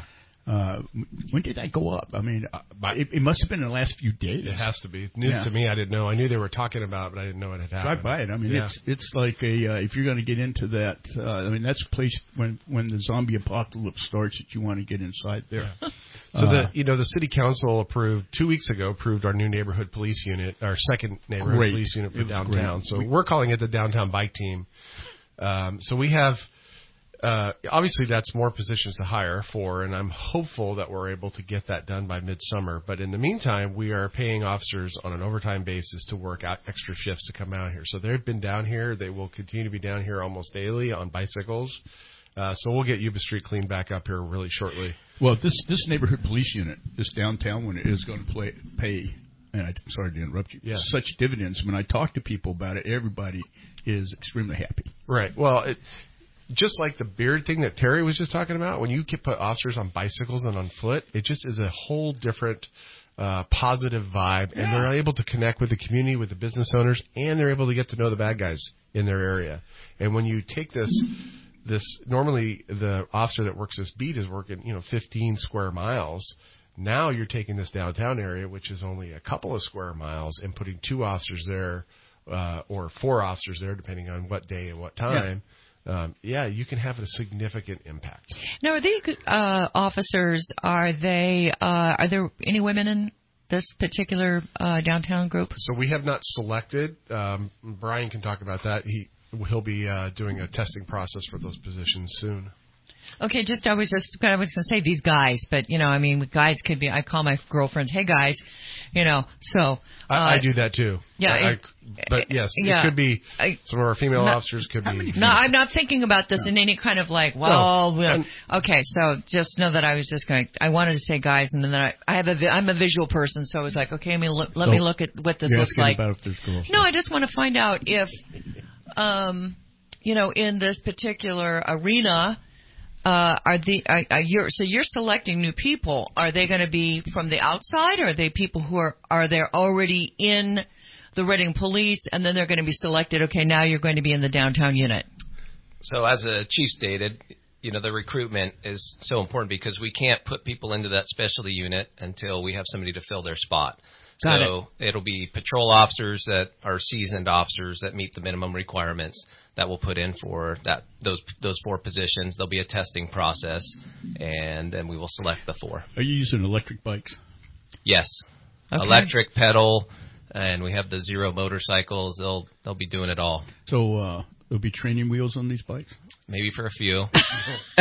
When did that go up? I mean, it must have been in the last few days. It has to be. News to me, I didn't know. I knew they were talking about it, but I didn't know it had happened. Drive by it. I mean, it's like if you're going to get into that, I mean, that's a place when the zombie apocalypse starts that you want to get inside there. Yeah. So the city council approved 2 weeks ago our new neighborhood police unit, our second neighborhood police unit for downtown. So we're calling it the Downtown Bike Team. So we have. Obviously, that's more positions to hire for, and I'm hopeful that we're able to get that done by midsummer. But in the meantime, we are paying officers on an overtime basis to work out extra shifts to come out here. So they've been down here. They will continue to be down here almost daily on bicycles. So we'll get Yuba Street cleaned back up here really shortly. Well, this neighborhood police unit, this downtown one, is going to pay, and I'm sorry to interrupt you, such dividends. When I talk to people about it, everybody is extremely happy. Right. Well, just like the beard thing that Terry was just talking about, when you put officers on bicycles and on foot, it just is a whole different positive vibe, and they're able to connect with the community, with the business owners, and they're able to get to know the bad guys in their area. And when you take this normally the officer that works this beat is working 15 square miles. Now you're taking this downtown area, which is only a couple of square miles, and putting 2 officers there or 4 officers there, depending on what day and what time. You can have a significant impact. Now, are they officers? Are there any women in this particular downtown group? So we have not selected. Brian can talk about that. He'll be doing a testing process for those positions soon. Okay, I was going to say these guys, but guys could be. I call my girlfriends, "Hey guys," So I do that too. Yeah, but yes, it could be some of our female officers could be. No, I'm not thinking about this in any kind of okay. So just know that I was just going. I wanted to say guys, and then I'm a visual person, so I was like, okay, let me look at what this looks like. About if there's girls. No, I just want to find out if, in this particular arena. You're selecting new people. Are they going to be from the outside, or are they people who are they already in the Reading Police, and then they're going to be selected? Okay, now you're going to be in the downtown unit. So as the chief stated, the recruitment is so important because we can't put people into that specialty unit until we have somebody to fill their spot. It'll be patrol officers that are seasoned officers that meet the minimum requirements that we'll put in for those 4 positions. There'll be a testing process, and then we will select the 4. Are you using electric bikes? Yes. Okay. Electric, pedal, and we have the Zero motorcycles. They'll be doing it all. So there'll be training wheels on these bikes? Maybe for a few. Okay,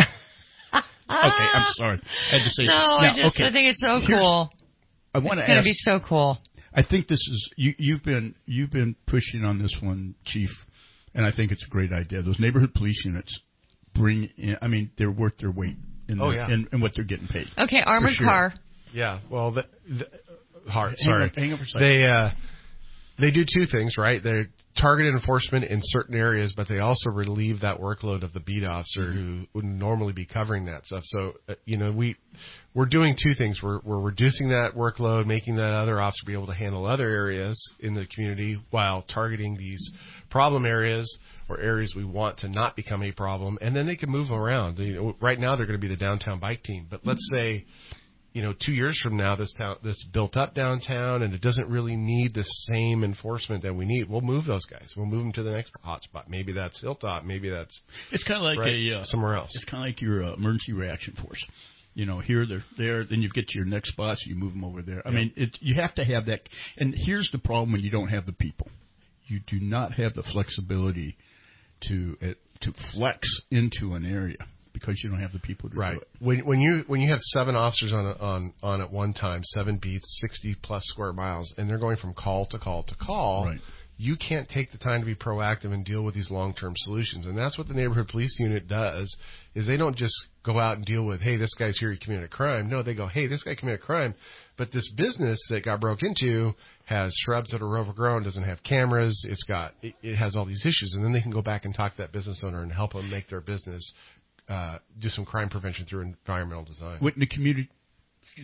I'm sorry. I had to say. No, I think it's so cool. I want to ask. It's going to be so cool. I think this is you've been pushing on this one, Chief, and I think it's a great idea. Those neighborhood police units bring in. I mean, they're worth their weight in what they're getting paid. Okay, armored car. Yeah. Well, hang on for a second. They do 2 things, right? They target enforcement in certain areas, but they also relieve that workload of the beat officer who would normally be covering that stuff. So, we're doing 2 things. We're reducing that workload, making that other officer be able to handle other areas in the community while targeting these problem areas or areas we want to not become a problem, and then they can move around. Right now they're going to be the downtown bike team, but let's say 2 years from now, this built up downtown, and it doesn't really need the same enforcement that we need. We'll move those guys. We'll move them to the next hotspot. Maybe that's Hilltop. Maybe that's kind of like somewhere else. It's kind of like your emergency reaction force. Here they're there. Then you get to your next spot, so you move them over there. I mean, you have to have that. And here's the problem when you don't have the people. You do not have the flexibility to flex into an area. Because you don't have the people to do it. When you have 7 officers on at one time, 7 beats, 60+ square miles, and they're going from call to call to call, you can't take the time to be proactive and deal with these long-term solutions. And that's what the neighborhood police unit does, is they don't just go out and deal with, hey, this guy's here, he committed a crime. No, they go, hey, this guy committed a crime, but this business that got broke into has shrubs that are overgrown, doesn't have cameras, it has all these issues. And then they can go back and talk to that business owner and help them make their business do some crime prevention through environmental design. Wouldn't the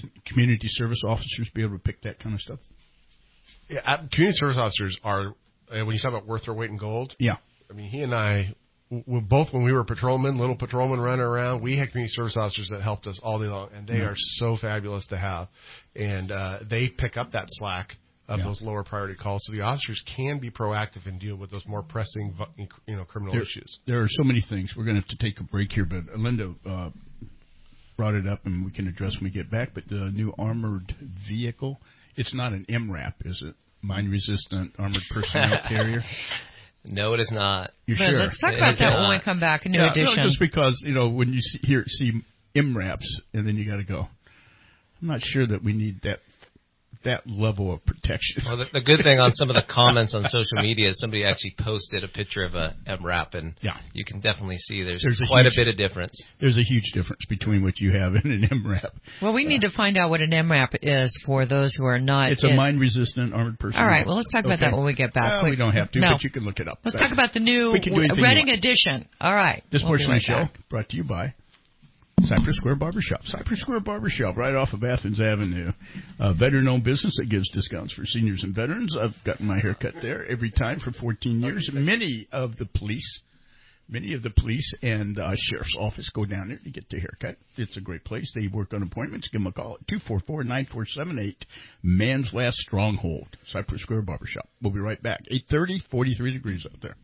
community service officers be able to pick that kind of stuff? Yeah, community service officers are when you talk about worth their weight in gold. Yeah. I mean, he and I, both when we were patrolmen, little patrolmen running around, we had community service officers that helped us all day long, and they are so fabulous to have. And they pick up that slack of those lower priority calls, so the officers can be proactive and deal with those more pressing, criminal issues. There are so many things. We're going to have to take a break here, but Linda brought it up, and we can address when we get back. But the new armored vehicle, it's not an MRAP, is it? Mine-resistant armored personnel carrier. No, it is not. You sure? Let's talk about that when we come back. A new edition. No, just because when you see MRAPs, and then you got to go. I'm not sure that we need that level of protection. Well, the good thing on some of the comments on social media is somebody actually posted a picture of a MRAP, and you can definitely see there's quite a bit of difference. There's a huge difference between what you have and an MRAP. Well, we need to find out what an MRAP is for those who are not. It's a mine-resistant armored personnel. All right, well, let's talk about that when we get back. We don't have to, but you can look it up. Let's talk about the new Reading edition. All right. This portion of the show brought to you by Cypress Square Barbershop. Cypress Square Barbershop, right off of Athens Avenue. A veteran-owned business that gives discounts for seniors and veterans. I've gotten my hair cut there every time for 14 years. Many of the police and sheriff's office go down there to get their haircut. It's a great place. They work on appointments. Give them a call at 244-9478. Man's last stronghold. Cypress Square Barbershop. We'll be right back. 8:30, 43 degrees out there.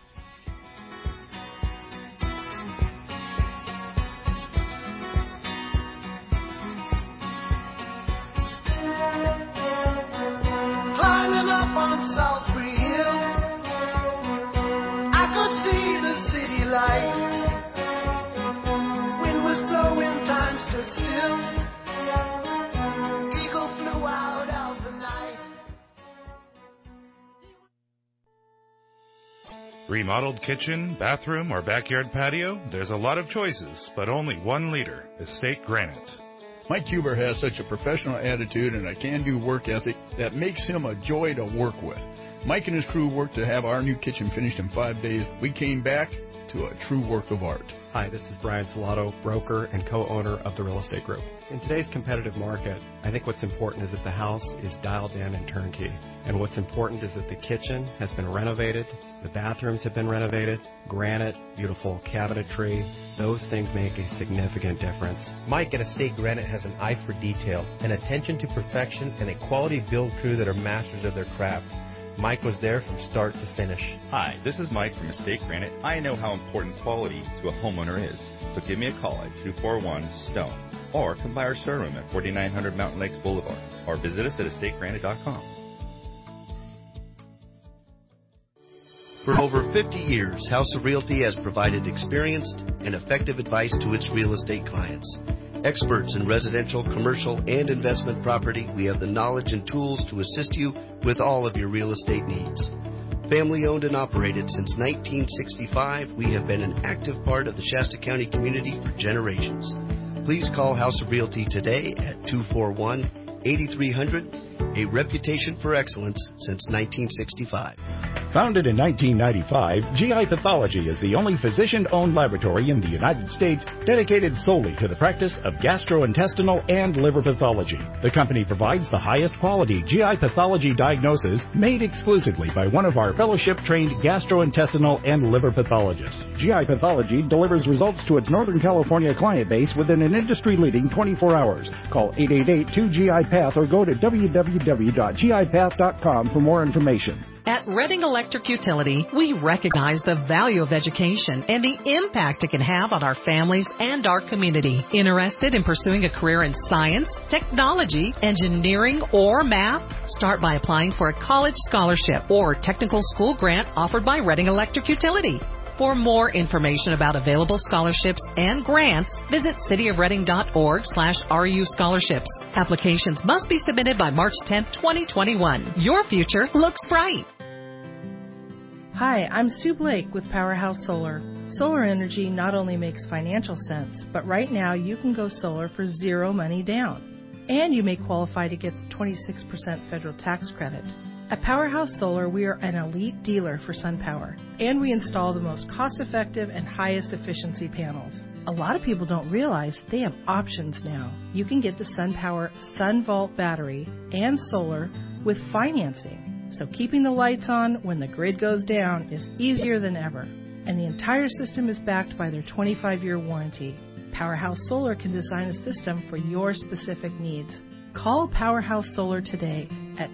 Remodeled kitchen, bathroom, or backyard patio? There's a lot of choices, but only one leader, Estate Granite. Mike Huber has such a professional attitude and a can-do work ethic that makes him a joy to work with. Mike and his crew worked to have our new kitchen finished in 5 days. We came back to a true work of art. Hi, this is Brian Salato, broker and co-owner of the Real Estate Group. In today's competitive market, I think what's important is that the house is dialed in and turnkey. And what's important is that the kitchen has been renovated, the bathrooms have been renovated, granite, beautiful cabinetry. Those things make a significant difference. Mike at Estate Granite has an eye for detail, an attention to perfection, and a quality build crew that are masters of their craft. Mike was there from start to finish. Hi, this is Mike from Estate Granite. I know how important quality to a homeowner is, so give me a call at 241-STONE or come by our showroom at 4900 Mountain Lakes Boulevard or visit us at estategranite.com. For over 50 years, House of Realty has provided experienced and effective advice to its real estate clients. Experts in residential, commercial, and investment property, we have the knowledge and tools to assist you with all of your real estate needs. Family owned and operated since 1965, we have been an active part of the Shasta County community for generations. Please call House of Realty today at 241-8300, a reputation for excellence since 1965. Founded in 1995, GI Pathology is the only physician-owned laboratory in the United States dedicated solely to the practice of gastrointestinal and liver pathology. The company provides the highest quality GI pathology diagnosis made exclusively by one of our fellowship-trained gastrointestinal and liver pathologists. GI Pathology delivers results to its Northern California client base within an industry-leading 24 hours. Call 888-2GI-PATH or go to www.gipath.com for more information. At Reading Electric Utility, we recognize the value of education and the impact it can have on our families and our community. Interested in pursuing a career in science, technology, engineering, or math? Start by applying for a college scholarship or technical school grant offered by Reading Electric Utility. For more information about available scholarships and grants, visit cityofreading.org/RU scholarships. Applications must be submitted by March 10, 2021. Your future looks bright. Hi, I'm Sue Blake with Powerhouse Solar. Solar energy not only makes financial sense, but right now you can go solar for zero money down. And you may qualify to get the 26% federal tax credit. At Powerhouse Solar, we are an elite dealer for SunPower, and we install the most cost-effective and highest efficiency panels. A lot of people don't realize they have options now. You can get the SunPower SunVault battery and solar with financing. So keeping the lights on when the grid goes down is easier than ever. And the entire system is backed by their 25-year warranty. Powerhouse Solar can design a system for your specific needs. Call Powerhouse Solar today at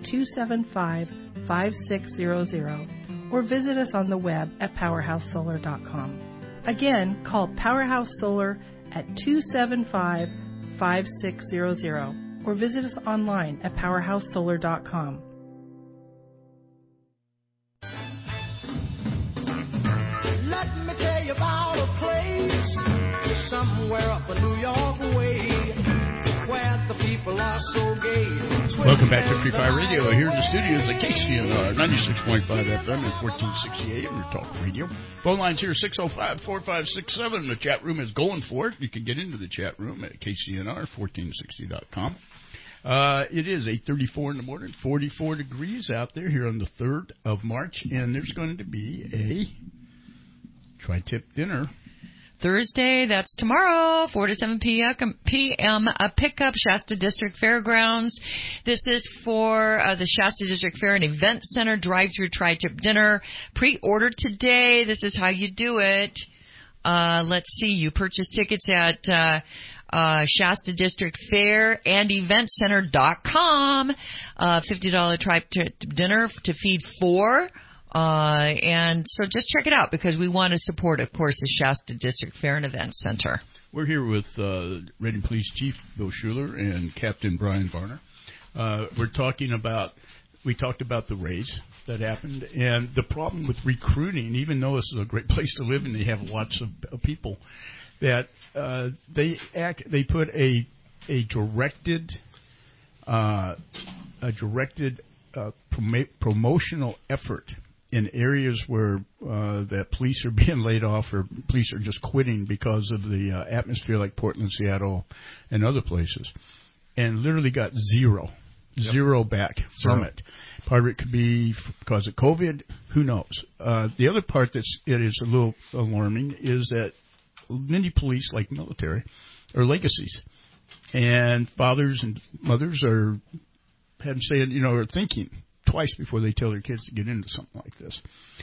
275-5600 or visit us on the web at powerhousesolar.com. Again, call Powerhouse Solar at 275-5600 or visit us online at powerhousesolar.com. Let me tell you about a place somewhere up a New York way where the people are so gay. Welcome back to Free Fire Radio. Here in the studios at KCNR 96.5 FM and 1460 AM, your talk radio. Phone lines here 605-4567. The chat room is going for it. You can get into the chat room at KCNR1460.com. It is 8:34 in the morning, 44 degrees out there here on the 3rd of March, and there's going to be a tri-tip dinner. Thursday, that's tomorrow, 4 to 7 p.m. A pickup, Shasta District Fairgrounds. This is for the Shasta District Fair and Event Center drive-through tri-tip dinner. Pre-order today. This is how you do it. Let's see. You purchase tickets at Shasta District Fair and EventCenter.com. $50 tri-tip dinner to feed 4. And so just check it out because we want to support, of course, the Shasta District Fair and Event Center. We're here with Reading Police Chief Bill Schuler and Captain Brian Varner. We talked about the raids that happened and the problem with recruiting, even though this is a great place to live and they have lots of people, that they put a directed promotional effort in areas where that police are being laid off or police are just quitting because of the atmosphere, like Portland, Seattle, and other places, and literally got zero back from it. Part of it could be because of COVID. Who knows? The other part it is a little alarming is that many police, like military, are legacies, and fathers and mothers are thinking twice before they tell their kids to get into something like this.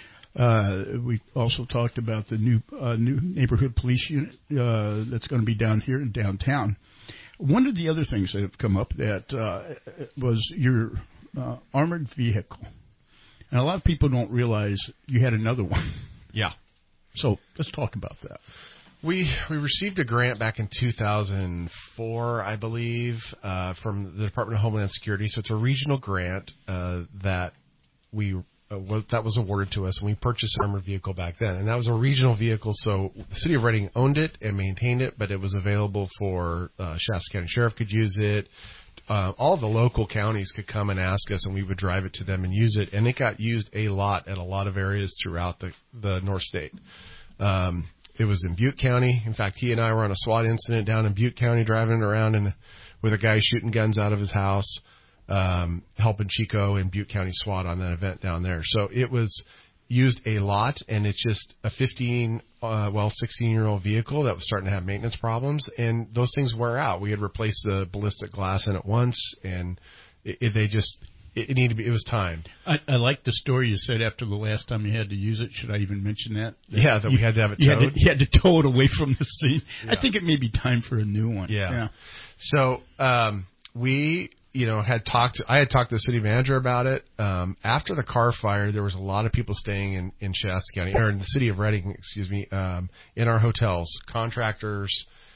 We also talked about the new neighborhood police unit that's going to be down here in downtown. One of the other things that have come up that was your armored vehicle. And a lot of people don't realize you had another one. Yeah. So let's talk about that. We received a grant back in 2004, I believe, from the Department of Homeland Security. So it's a regional grant that was awarded to us, and we purchased an armored vehicle back then. And that was a regional vehicle, so the City of Reading owned it and maintained it, but it was available for Shasta County Sheriff could use it. All the local counties could come and ask us, and we would drive it to them and use it. And it got used a lot at a lot of areas throughout the North State. It was in Butte County. In fact, he and I were on a SWAT incident down in Butte County, driving around with a guy shooting guns out of his house, helping Chico and Butte County SWAT on that event down there. So it was used a lot, and it's just a 16-year-old vehicle that was starting to have maintenance problems, and those things wear out. We had replaced the ballistic glass in it once, and it needed to be. It was time. I like the story you said after the last time you had to use it. Should I even mention that? Yeah, that we had to have it towed. You had to tow it away from the scene. Yeah. I think it may be time for a new one. Yeah. So we, had talked. I had talked to the city manager about it. After the car fire, there was a lot of people staying in Shasta County, or in the city of Reading, in our hotels, contractors,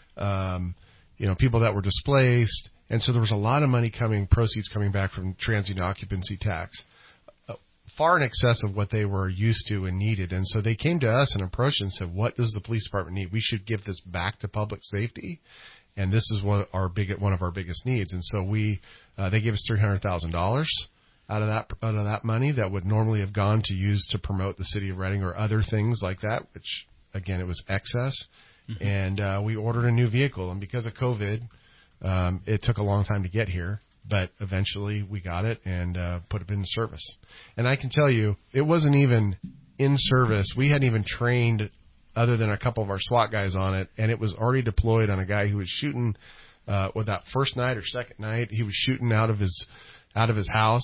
people that were displaced. And so there was a lot of proceeds coming back from transient occupancy tax, far in excess of what they were used to and needed. And so they came to us and approached and said, what does the police department need? We should give this back to public safety. And this is one of our biggest needs. And so they gave us $300,000 out of that money that would normally have gone to use to promote the city of Reading or other things like that, which, again, it was excess. Mm-hmm. And we ordered a new vehicle. And because of COVID, it took a long time to get here, but eventually we got it and put it into service. And I can tell you, it wasn't even in service. We hadn't even trained other than a couple of our SWAT guys on it, and it was already deployed on a guy who was shooting with that first night or second night. He was shooting out of his house,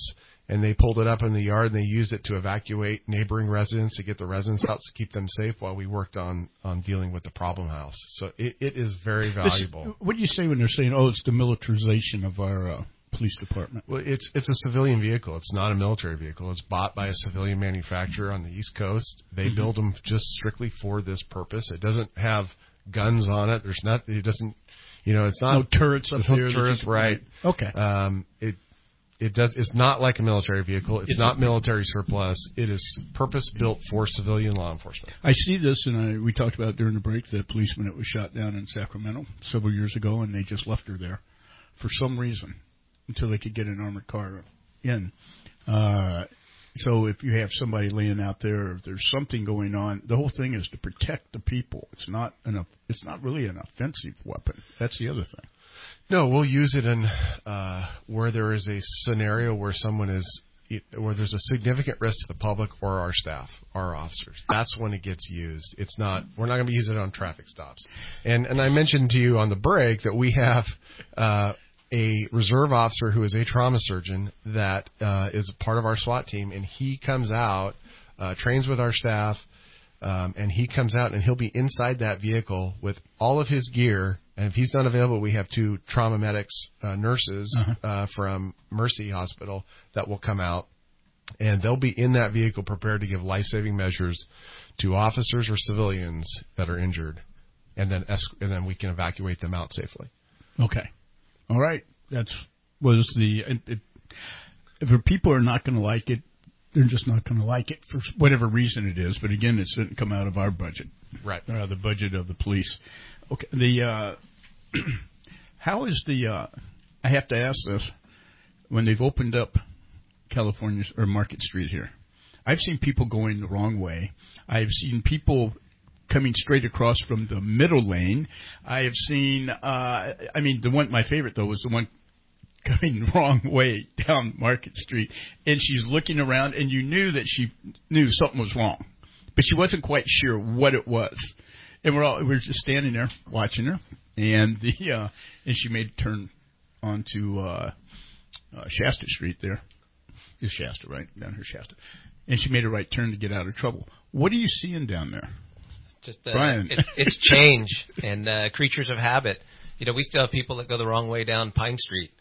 and they pulled it up in the yard and they used it to evacuate neighboring residents to get the residents out to keep them safe while we worked on dealing with the problem house. So it is very valuable. What do you say when they're saying, "Oh, it's the militarization of our police department"? Well, it's a civilian vehicle. It's not a military vehicle. It's bought by a civilian manufacturer on the East Coast. They build them just strictly for this purpose. It doesn't have guns on it. There's not. It doesn't. It's not no turrets up there. No turrets, right? Okay. It's not like a military vehicle. It's not military surplus. It is purpose built for civilian law enforcement. I see this, and we talked about during the break the policeman that was shot down in Sacramento several years ago, and they just left her there for some reason until they could get an armored car in. So if you have somebody laying out there, if there's something going on, the whole thing is to protect the people. It's not really an offensive weapon. That's the other thing. No, we'll use it in where there is a scenario where where there's a significant risk to the public or our staff, our officers. That's when it gets used. We're not going to use it on traffic stops. And I mentioned to you on the break that we have a reserve officer who is a trauma surgeon that is part of our SWAT team, and he comes out, trains with our staff, and he comes out and he'll be inside that vehicle with all of his gear. And if he's not available, we have 2 trauma medics, nurses from Mercy Hospital that will come out, and they'll be in that vehicle prepared to give life-saving measures to officers or civilians that are injured, and then we can evacuate them out safely. Okay. All right. If people are not going to like it, they're just not going to like it for whatever reason it is. But again, it shouldn't come out of our budget, right? The budget of the police. Okay. How is I have to ask this. When they've opened up California or Market Street here, I've seen people going the wrong way. I've seen people coming straight across from the middle lane. I have seen, my favorite though was the one coming the wrong way down Market Street, and she's looking around, and you knew that she knew something was wrong, but she wasn't quite sure what it was. And we're just standing there watching her, and and she made a turn onto Shasta Street there. Is Shasta, right? Down here, Shasta. And she made a right turn to get out of trouble. What are you seeing down there? Just it's change and creatures of habit. We still have people that go the wrong way down Pine Street.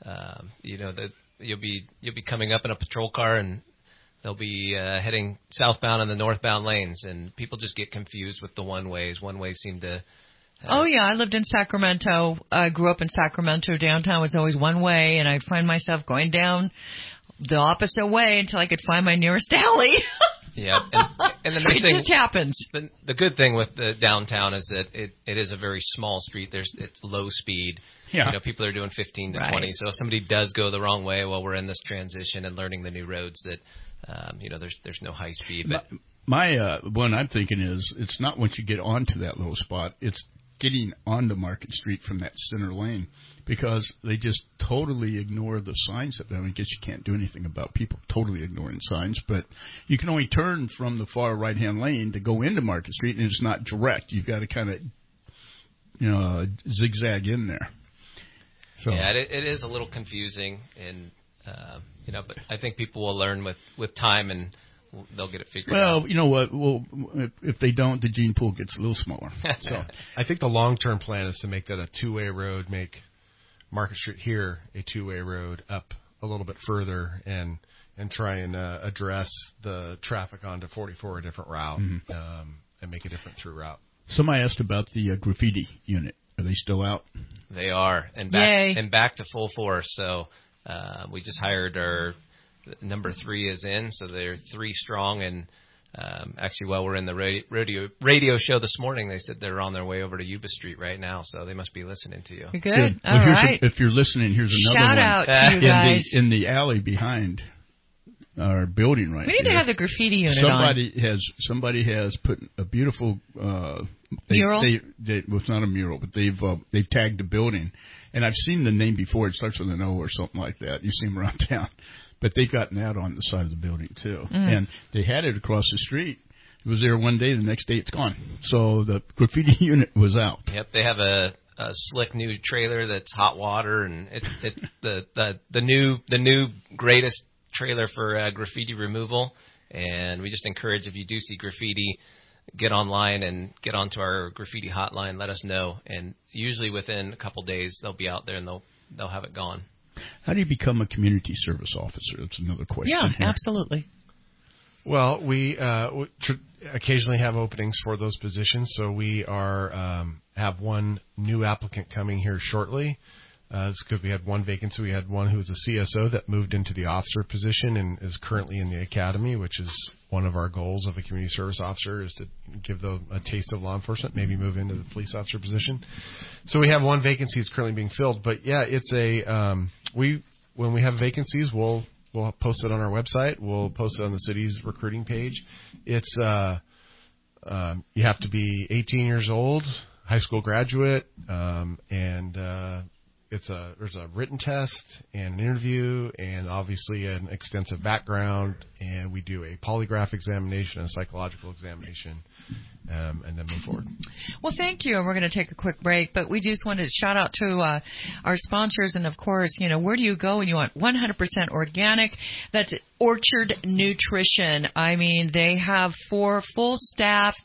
You'll be coming up in a patrol car, and they'll be heading southbound in the northbound lanes, and people just get confused with the one-ways. One-ways seem to... Oh, yeah, I lived in Sacramento. I grew up in Sacramento. Downtown was always one way, and I'd find myself going down the opposite way until I could find my nearest alley. Yeah, and the nice thing, just happens. The good thing with the downtown is that it is a very small street. It's low speed. Yeah. People are doing 15 to 20. So if somebody does go the wrong way while we're in this transition and learning the new roads, that there's no high speed. But my one I'm thinking is it's not once you get onto that little spot, it's getting onto Market Street from that center lane, because they just totally ignore the signs. I guess you can't do anything about people totally ignoring signs, but you can only turn from the far right-hand lane to go into Market Street, and it's not direct. You've got to kind of, zigzag in there. So. Yeah, it is a little confusing, and but I think people will learn with time, and they'll get it figured out. Well, you know what? Well, if they don't, the gene pool gets a little smaller. So I think the long-term plan is to make that a two-way road, make Market Street here a two-way road up a little bit further, and try and address the traffic onto 44 a different route, and make a different through route. Somebody asked about the graffiti unit. Are they still out? They are, and back to full force. So we just hired our number 3 is in, so they're 3 strong. And actually, while we're in the radio show this morning, they said they're on their way over to Yuba Street right now. So they must be listening to you. Good. All right. If you're listening, here's another Shout one. Shout out to you guys. In the alley behind our building right here. We need to have the graffiti unit Somebody has put a beautiful mural. Well, it's not a mural, but they've tagged the building, and I've seen the name before. It starts with an O or something like that. You see them around town, but they've gotten that on the side of the building too, and they had it across the street. It was there one day. The next day, it's gone. So the graffiti unit was out. Yep, they have a slick new trailer that's hot water, and it's the new greatest trailer for graffiti removal, and we just encourage, if you do see graffiti, get online and get onto our graffiti hotline. Let us know, and usually within a couple days they'll be out there and they'll have it gone. How do you become a community service officer? That's another question. Yeah, here. absolutely. Well, we occasionally have openings for those positions, so we have one new applicant coming here shortly. It's because we had one vacancy. We had one who was a CSO that moved into the officer position and is currently in the academy, which is one of our goals of a community service officer, is to give them a taste of law enforcement, maybe move into the police officer position. So we have one vacancy that's currently being filled. But, yeah, it's when we have vacancies, we'll post it on our website. We'll post it on the city's recruiting page. It's you have to be 18 years old, high school graduate, and there's a written test and an interview and obviously an extensive background, and we do a polygraph examination and a psychological examination, and then move forward. Well, thank you. And we're going to take a quick break, but we just wanted to shout out to our sponsors. And, of course, where do you go when you want 100% organic? That's Orchard Nutrition. I mean, they have 4 full-staffed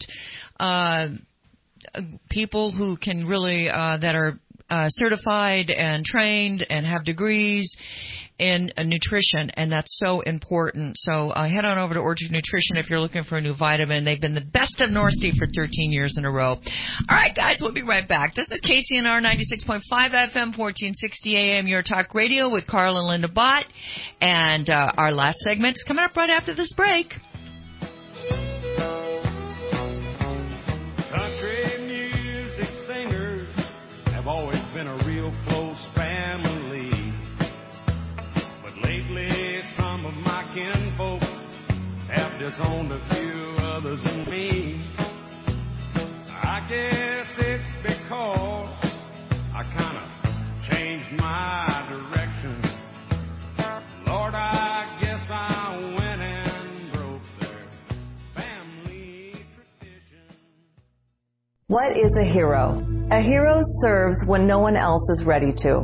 people who can really that are certified and trained and have degrees in nutrition, and that's so important. So head on over to Orchard Nutrition if you're looking for a new vitamin. They've been the best of North State for 13 years in a row. All right, guys, we'll be right back. This is KCNR 96.5 FM, 1460 AM, your talk radio with Carl and Linda Bott. And our last segment is coming up right after this break. Always been a real close family, but lately some of my kinfolk have disowned a few others and me. I guess it's because I kind of changed my direction. Lord, I guess I went and broke their family tradition. What is a hero? A hero serves when no one else is ready to.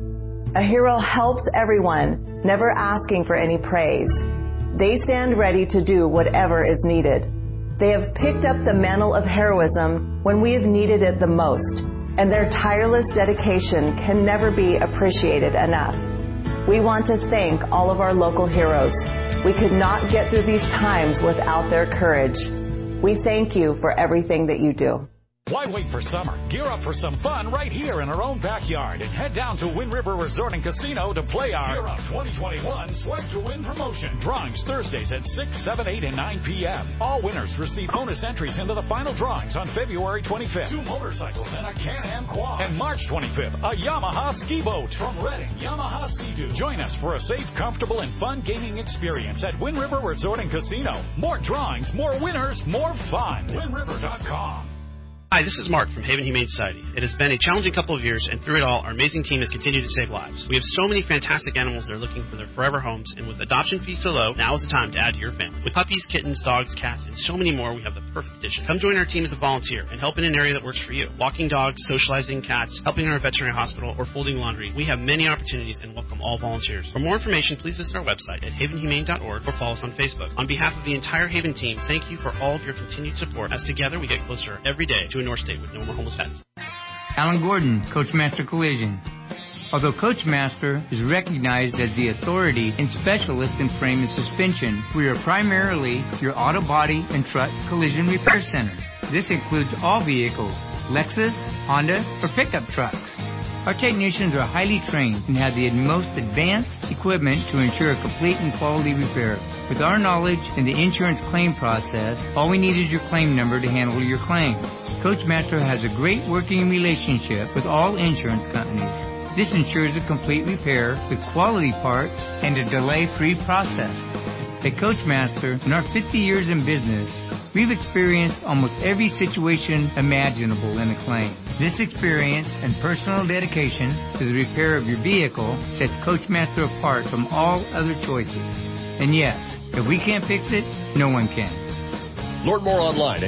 A hero helps everyone, never asking for any praise. They stand ready to do whatever is needed. They have picked up the mantle of heroism when we have needed it the most, and their tireless dedication can never be appreciated enough. We want to thank all of our local heroes. We could not get through these times without their courage. We thank you for everything that you do. Why wait for summer? Gear up for some fun right here in our own backyard and head down to Wind River Resort and Casino to play our Gear Up 2021 Swipe to Win promotion. Drawings Thursdays at 6, 7, 8, and 9 p.m. All winners receive bonus entries into the final drawings on February 25th. 2 motorcycles and a Can-Am quad. And March 25th, a Yamaha ski boat from Redding Yamaha Sea-Doo. Join us for a safe, comfortable, and fun gaming experience at Wind River Resort and Casino. More drawings, more winners, more fun. WindRiver.com. Hi, this is Mark from Haven Humane Society. It has been a challenging couple of years, and through it all, our amazing team has continued to save lives. We have so many fantastic animals that are looking for their forever homes, and with adoption fees so low, now is the time to add to your family. With puppies, kittens, dogs, cats, and so many more, we have the perfect addition. Come join our team as a volunteer and help in an area that works for you. Walking dogs, socializing cats, helping in our veterinary hospital, or folding laundry. We have many opportunities and welcome all volunteers. For more information, please visit our website at havenhumane.org or follow us on Facebook. On behalf of the entire Haven team, thank you for all of your continued support, as together we get closer every day to a North State with no more homeless pets. Alan Gordon, Coachmaster Collision. Although Coachmaster is recognized as the authority and specialist in frame and suspension, we are primarily your auto body and truck collision repair center. This includes all vehicles, Lexus, Honda, or pickup trucks. Our technicians are highly trained and have the most advanced equipment to ensure a complete and quality repair. With our knowledge in the insurance claim process, all we need is your claim number to handle your claim. Coachmaster has a great working relationship with all insurance companies. This ensures a complete repair with quality parts and a delay-free process. At Coachmaster, in our 50 years in business, we've experienced almost every situation imaginable in a claim. This experience and personal dedication to the repair of your vehicle sets Coachmaster apart from all other choices. And yes, if we can't fix it, no one can. Learn more online at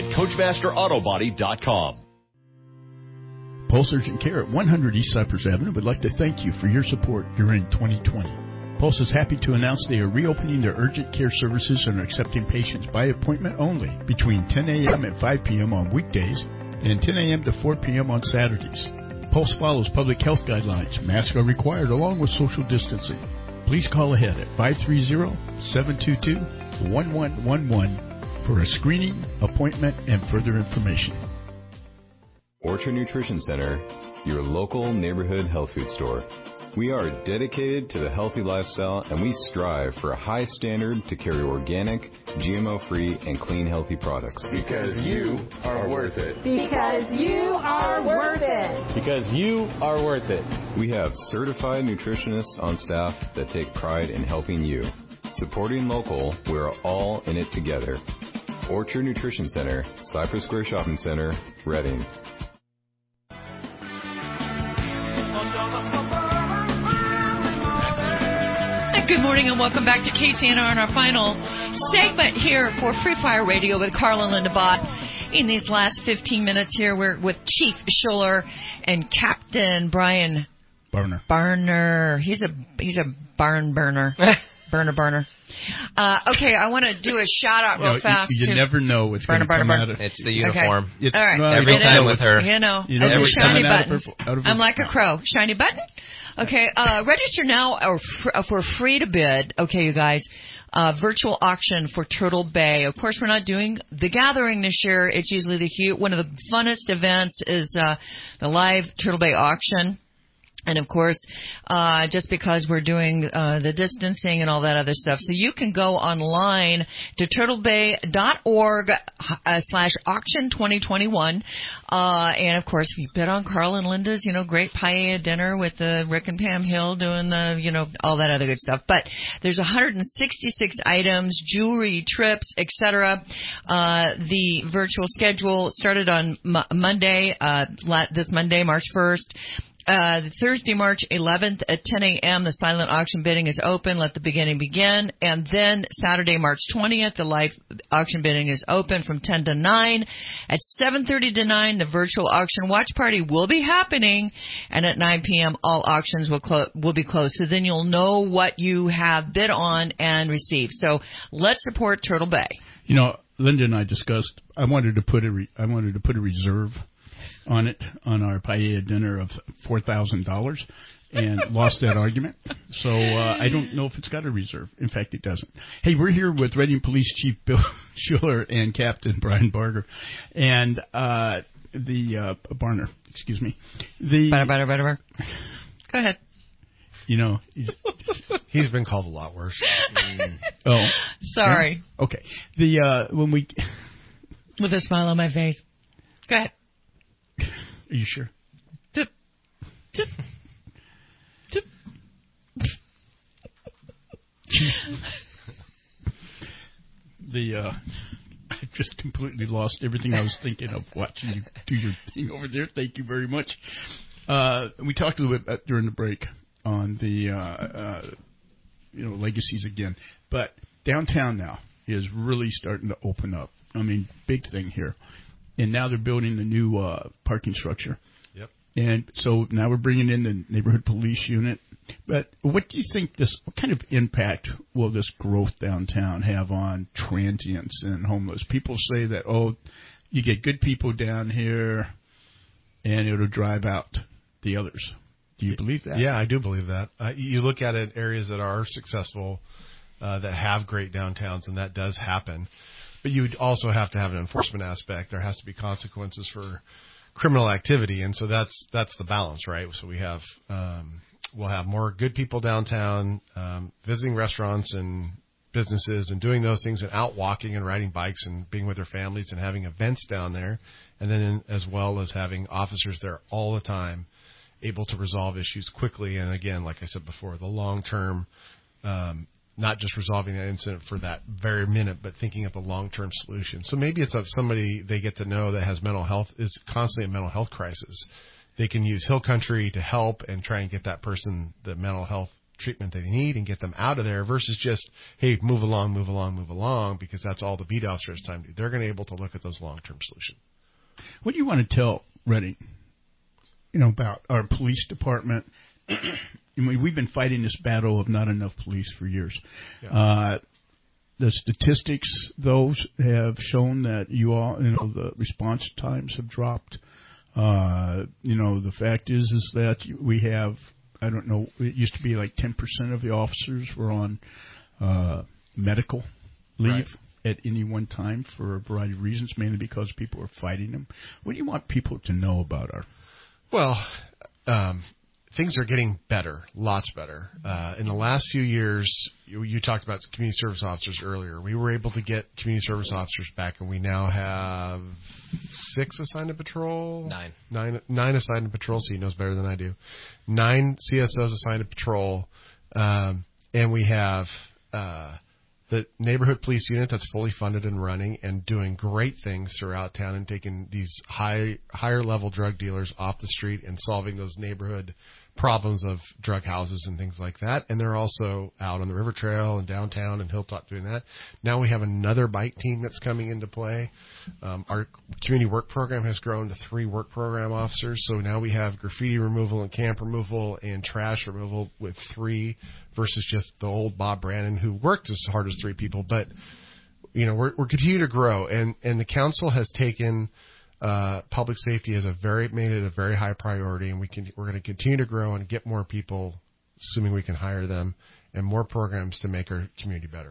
CoachmasterAutobody.com. Pulse Urgent Care at 100 East Cypress Avenue would like to thank you for your support during 2020. Pulse is happy to announce they are reopening their urgent care services and are accepting patients by appointment only between 10 a.m. and 5 p.m. on weekdays and 10 a.m. to 4 p.m. on Saturdays. Pulse follows public health guidelines. Masks are required along with social distancing. Please call ahead at 530-722-1111 for a screening, appointment, and further information. Orchard Nutrition Center, your local neighborhood health food store. We are dedicated to the healthy lifestyle, and we strive for a high standard to carry organic, GMO-free, and clean, healthy products. Because you are worth it. Because you are worth it. Because you are worth it. We have certified nutritionists on staff that take pride in helping you. Supporting local, we're all in it together. Orchard Nutrition Center, Cypress Square Shopping Center, Reading. Good morning and welcome back to KCNR and our final segment here for Free Fire Radio with Carl and Linda Bott. In these last 15 minutes here, we're with Chief Schuler and Captain Brian Barner. He's a barn burner. burner. Okay, I want to do a shout out real fast. You never know what's going to come out of it. It's the uniform. Okay. All right. Every time with her. You know every shiny time. buttons. I'm like a crow. Shiny button? Okay, register now for free to bid. Okay, you guys. Virtual auction for Turtle Bay. Of course, we're not doing the gathering this year. It's usually one of the funnest events is the live Turtle Bay auction. And, of course, just because we're doing the distancing and all that other stuff. So you can go online to turtlebay.org/auction 2021. And, of course, you bid on Carl and Linda's, great paella dinner with Rick and Pam Hill doing the, all that other good stuff. But there's 166 items, jewelry, trips, etc. The virtual schedule started on Monday, this Monday, March 1st. Thursday, March 11th at 10 a.m., the silent auction bidding is open. Let the beginning begin. And then Saturday, March 20th, the live auction bidding is open from 10 to 9. At 7:30 to 9, the virtual auction watch party will be happening. And at 9 p.m., all auctions will be closed. So then you'll know what you have bid on and received. So let's support Turtle Bay. Linda and I discussed. I wanted to put a reserve on it on our paella dinner of $4,000 and lost that argument. So I don't know if it's got a reserve. In fact, it doesn't. Hey, we're here with Reading Police Chief Bill Schuler and Captain Brian Barger and the Barner. Excuse me. Barner. Go ahead. He's been called a lot worse. Oh, sorry. Yeah? Okay. When we with a smile on my face. Go ahead. Are you sure? I've just completely lost everything I was thinking of watching you do your thing over there. Thank you very much. We talked a little bit during the break on the legacies again, but downtown now is really starting to open up. I mean, big thing here. And now they're building the new parking structure. Yep. And so now we're bringing in the neighborhood police unit. But what do you think what kind of impact will this growth downtown have on transients and homeless? People say that, you get good people down here and it'll drive out the others. Do you believe that? Yeah, I do believe that. You look at it, areas that are successful, that have great downtowns, and that does happen. But you would also have to have an enforcement aspect. There has to be consequences for criminal activity, and so that's the balance, right? So we'll have more good people downtown, visiting restaurants and businesses and doing those things and out walking and riding bikes and being with their families and having events down there, and then as well as having officers there all the time able to resolve issues quickly. And again, like I said before, the long-term not just resolving that incident for that very minute, but thinking of a long-term solution. So maybe it's of somebody they get to know that has mental health, is constantly a mental health crisis. They can use Hill Country to help and try and get that person the mental health treatment they need and get them out of there versus just, hey, move along, because that's all the beat officer has time to do. They're going to be able to look at those long-term solutions. What do you want to tell Reading, about our police department I mean, we've been fighting this battle of not enough police for years. Yeah. The statistics, those have shown that the response times have dropped. The fact is that we have, I don't know, it used to be like 10% of the officers were on medical leave at any one time for a variety of reasons, mainly because people are fighting them. What do you want people to know about our? Well, things are getting better, lots better. In the last few years, you talked about community service officers earlier. We were able to get community service officers back, and we now have 6 assigned to patrol. 9 assigned to patrol, so he knows better than I do. 9 CSOs assigned to patrol, and we have the neighborhood police unit that's fully funded and running and doing great things throughout town and taking these higher level drug dealers off the street and solving those neighborhood problems of drug houses and things like that. And they're also out on the River Trail and downtown and Hilltop doing that. Now we have another bike team that's coming into play. Our community work program has grown to 3 work program officers. So now we have graffiti removal and camp removal and trash removal with 3 versus just the old Bob Brannon who worked as hard as 3 people. But, we're continuing to grow. And the council has taken public safety made it a very high priority, and we're going to continue to grow and get more people, assuming we can hire them, and more programs to make our community better.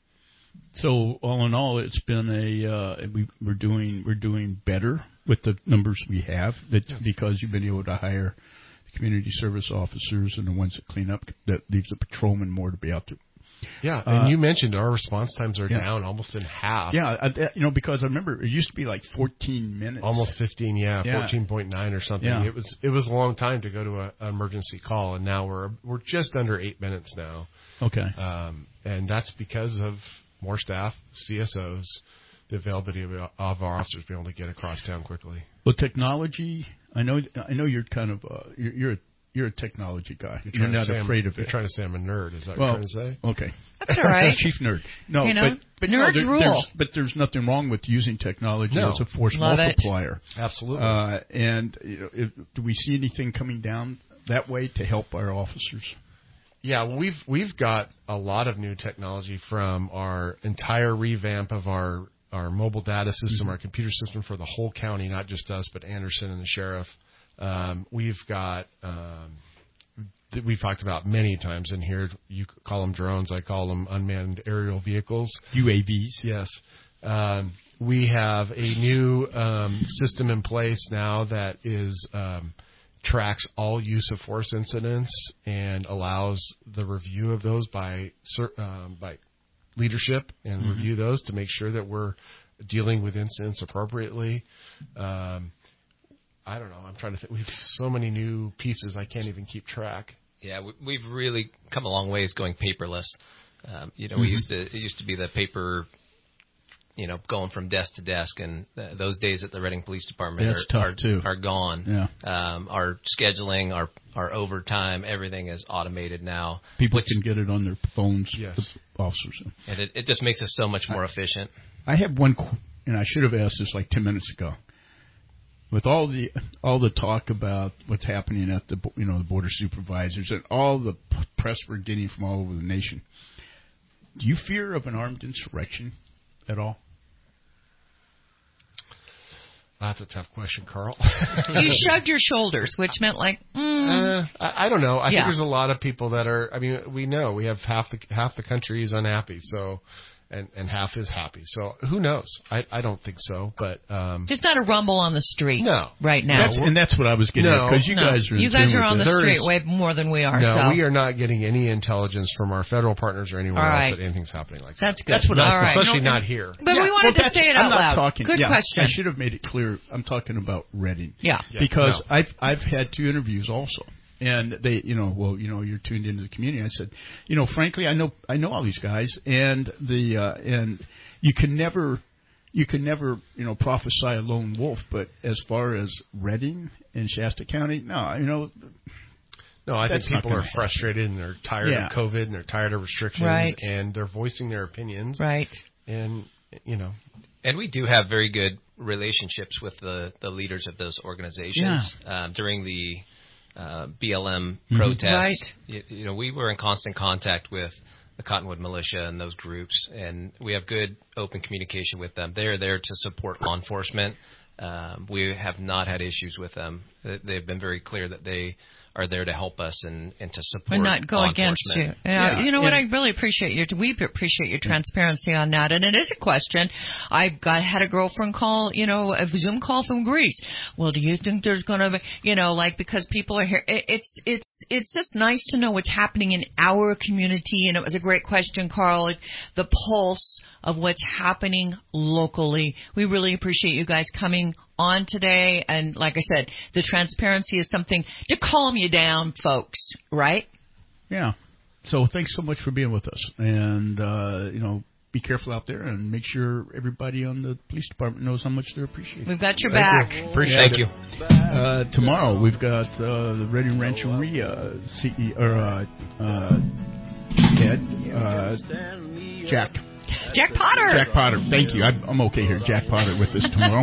So all in all, it's been we're doing better with the numbers we have because you've been able to hire the community service officers and the ones that clean up. That leaves the patrolmen more to be out there. Yeah, and you mentioned our response times are down almost in half. Yeah, because I remember it used to be like 14 minutes. Almost 15, 14.9 or something. Yeah. It was a long time to go to an emergency call, and now we're just under 8 minutes now. Okay. And that's because of more staff, CSOs, the availability of our officers being able to get across town quickly. Well, technology. I know you're kind of you're a technology guy. You're not afraid of it. You're trying to say I'm a nerd. Is that what you're trying to say? Okay. That's all right. Chief nerd. No, but nerds rule. But there's nothing wrong with using technology as a force multiplier. Absolutely. And do we see anything coming down that way to help our officers? Yeah, we've got a lot of new technology from our entire revamp of our mobile data system, our computer system for the whole county, not just us, but Anderson and the sheriff. We've got we've talked about many times in here. You call them drones. I call them unmanned aerial vehicles. UAVs. Yes. We have a new system in place now that is tracks all use of force incidents and allows the review of those by leadership and review those to make sure that we're dealing with incidents appropriately. I don't know. I'm trying to think. We have so many new pieces, I can't even keep track. Yeah, we've really come a long ways going paperless. It used to be the paper, going from desk to desk, and those days at the Reading Police Department are gone. Yeah. Our scheduling, our overtime, everything is automated now. People can get it on their phones. Yes. The officers. And it just makes us so much more efficient. I have one, and I should have asked this like 10 minutes ago. With all the talk about what's happening at the border supervisors and all the press we're getting from all over the nation, do you fear of an armed insurrection at all? That's a tough question, Carl. You shrugged your shoulders, which meant like, I don't know. I think there's a lot of people that are. I mean, we know we have half the country is unhappy, so. And half is happy. So who knows? I don't think so. But there's not a rumble on the street right now. That's what I was getting at. Because you guys are on the street way more than we are. No, we are not getting any intelligence from our federal partners or anyone else that anything's happening like that. That's good. That's what I thought. Especially not here. But we wanted to say it out loud. Good question. I should have made it clear. I'm talking about Reading. Yeah. Because I've had 2 interviews also. And they, you're tuned into the community. I said, frankly, I know all these guys, and and you can never, prophesy a lone wolf. But as far as Reading and Shasta County, no, I think people are frustrated and they're tired of COVID and they're tired of restrictions, and they're voicing their opinions, right? And and we do have very good relationships with the leaders of those organizations. Yeah. During the BLM protests. Right. You know, we were in constant contact with the Cottonwood Militia and those groups, and we have good open communication with them. They're there to support law enforcement. We have not had issues with them. They've been very clear that they are there to help us and to support and not go against you. Yeah. You know what? I really appreciate we appreciate your transparency on that. And it is a question. I had a girlfriend call, a Zoom call from Greece. Well, do you think there's going to be, because people are here? It's just nice to know what's happening in our community. And it was a great question, Carl. The pulse of what's happening locally. We really appreciate you guys coming on today. And like I said, the transparency is something to calm you down, folks, right? Yeah. So thanks so much for being with us. And, be careful out there and make sure everybody on the police department knows how much they're appreciated. We've got your back. Appreciate it. Thank you. Tomorrow we've got the Redding Rancheria CEO, Jack Potter. Jack Potter. Thank you. I'm okay here. Jack Potter with us tomorrow.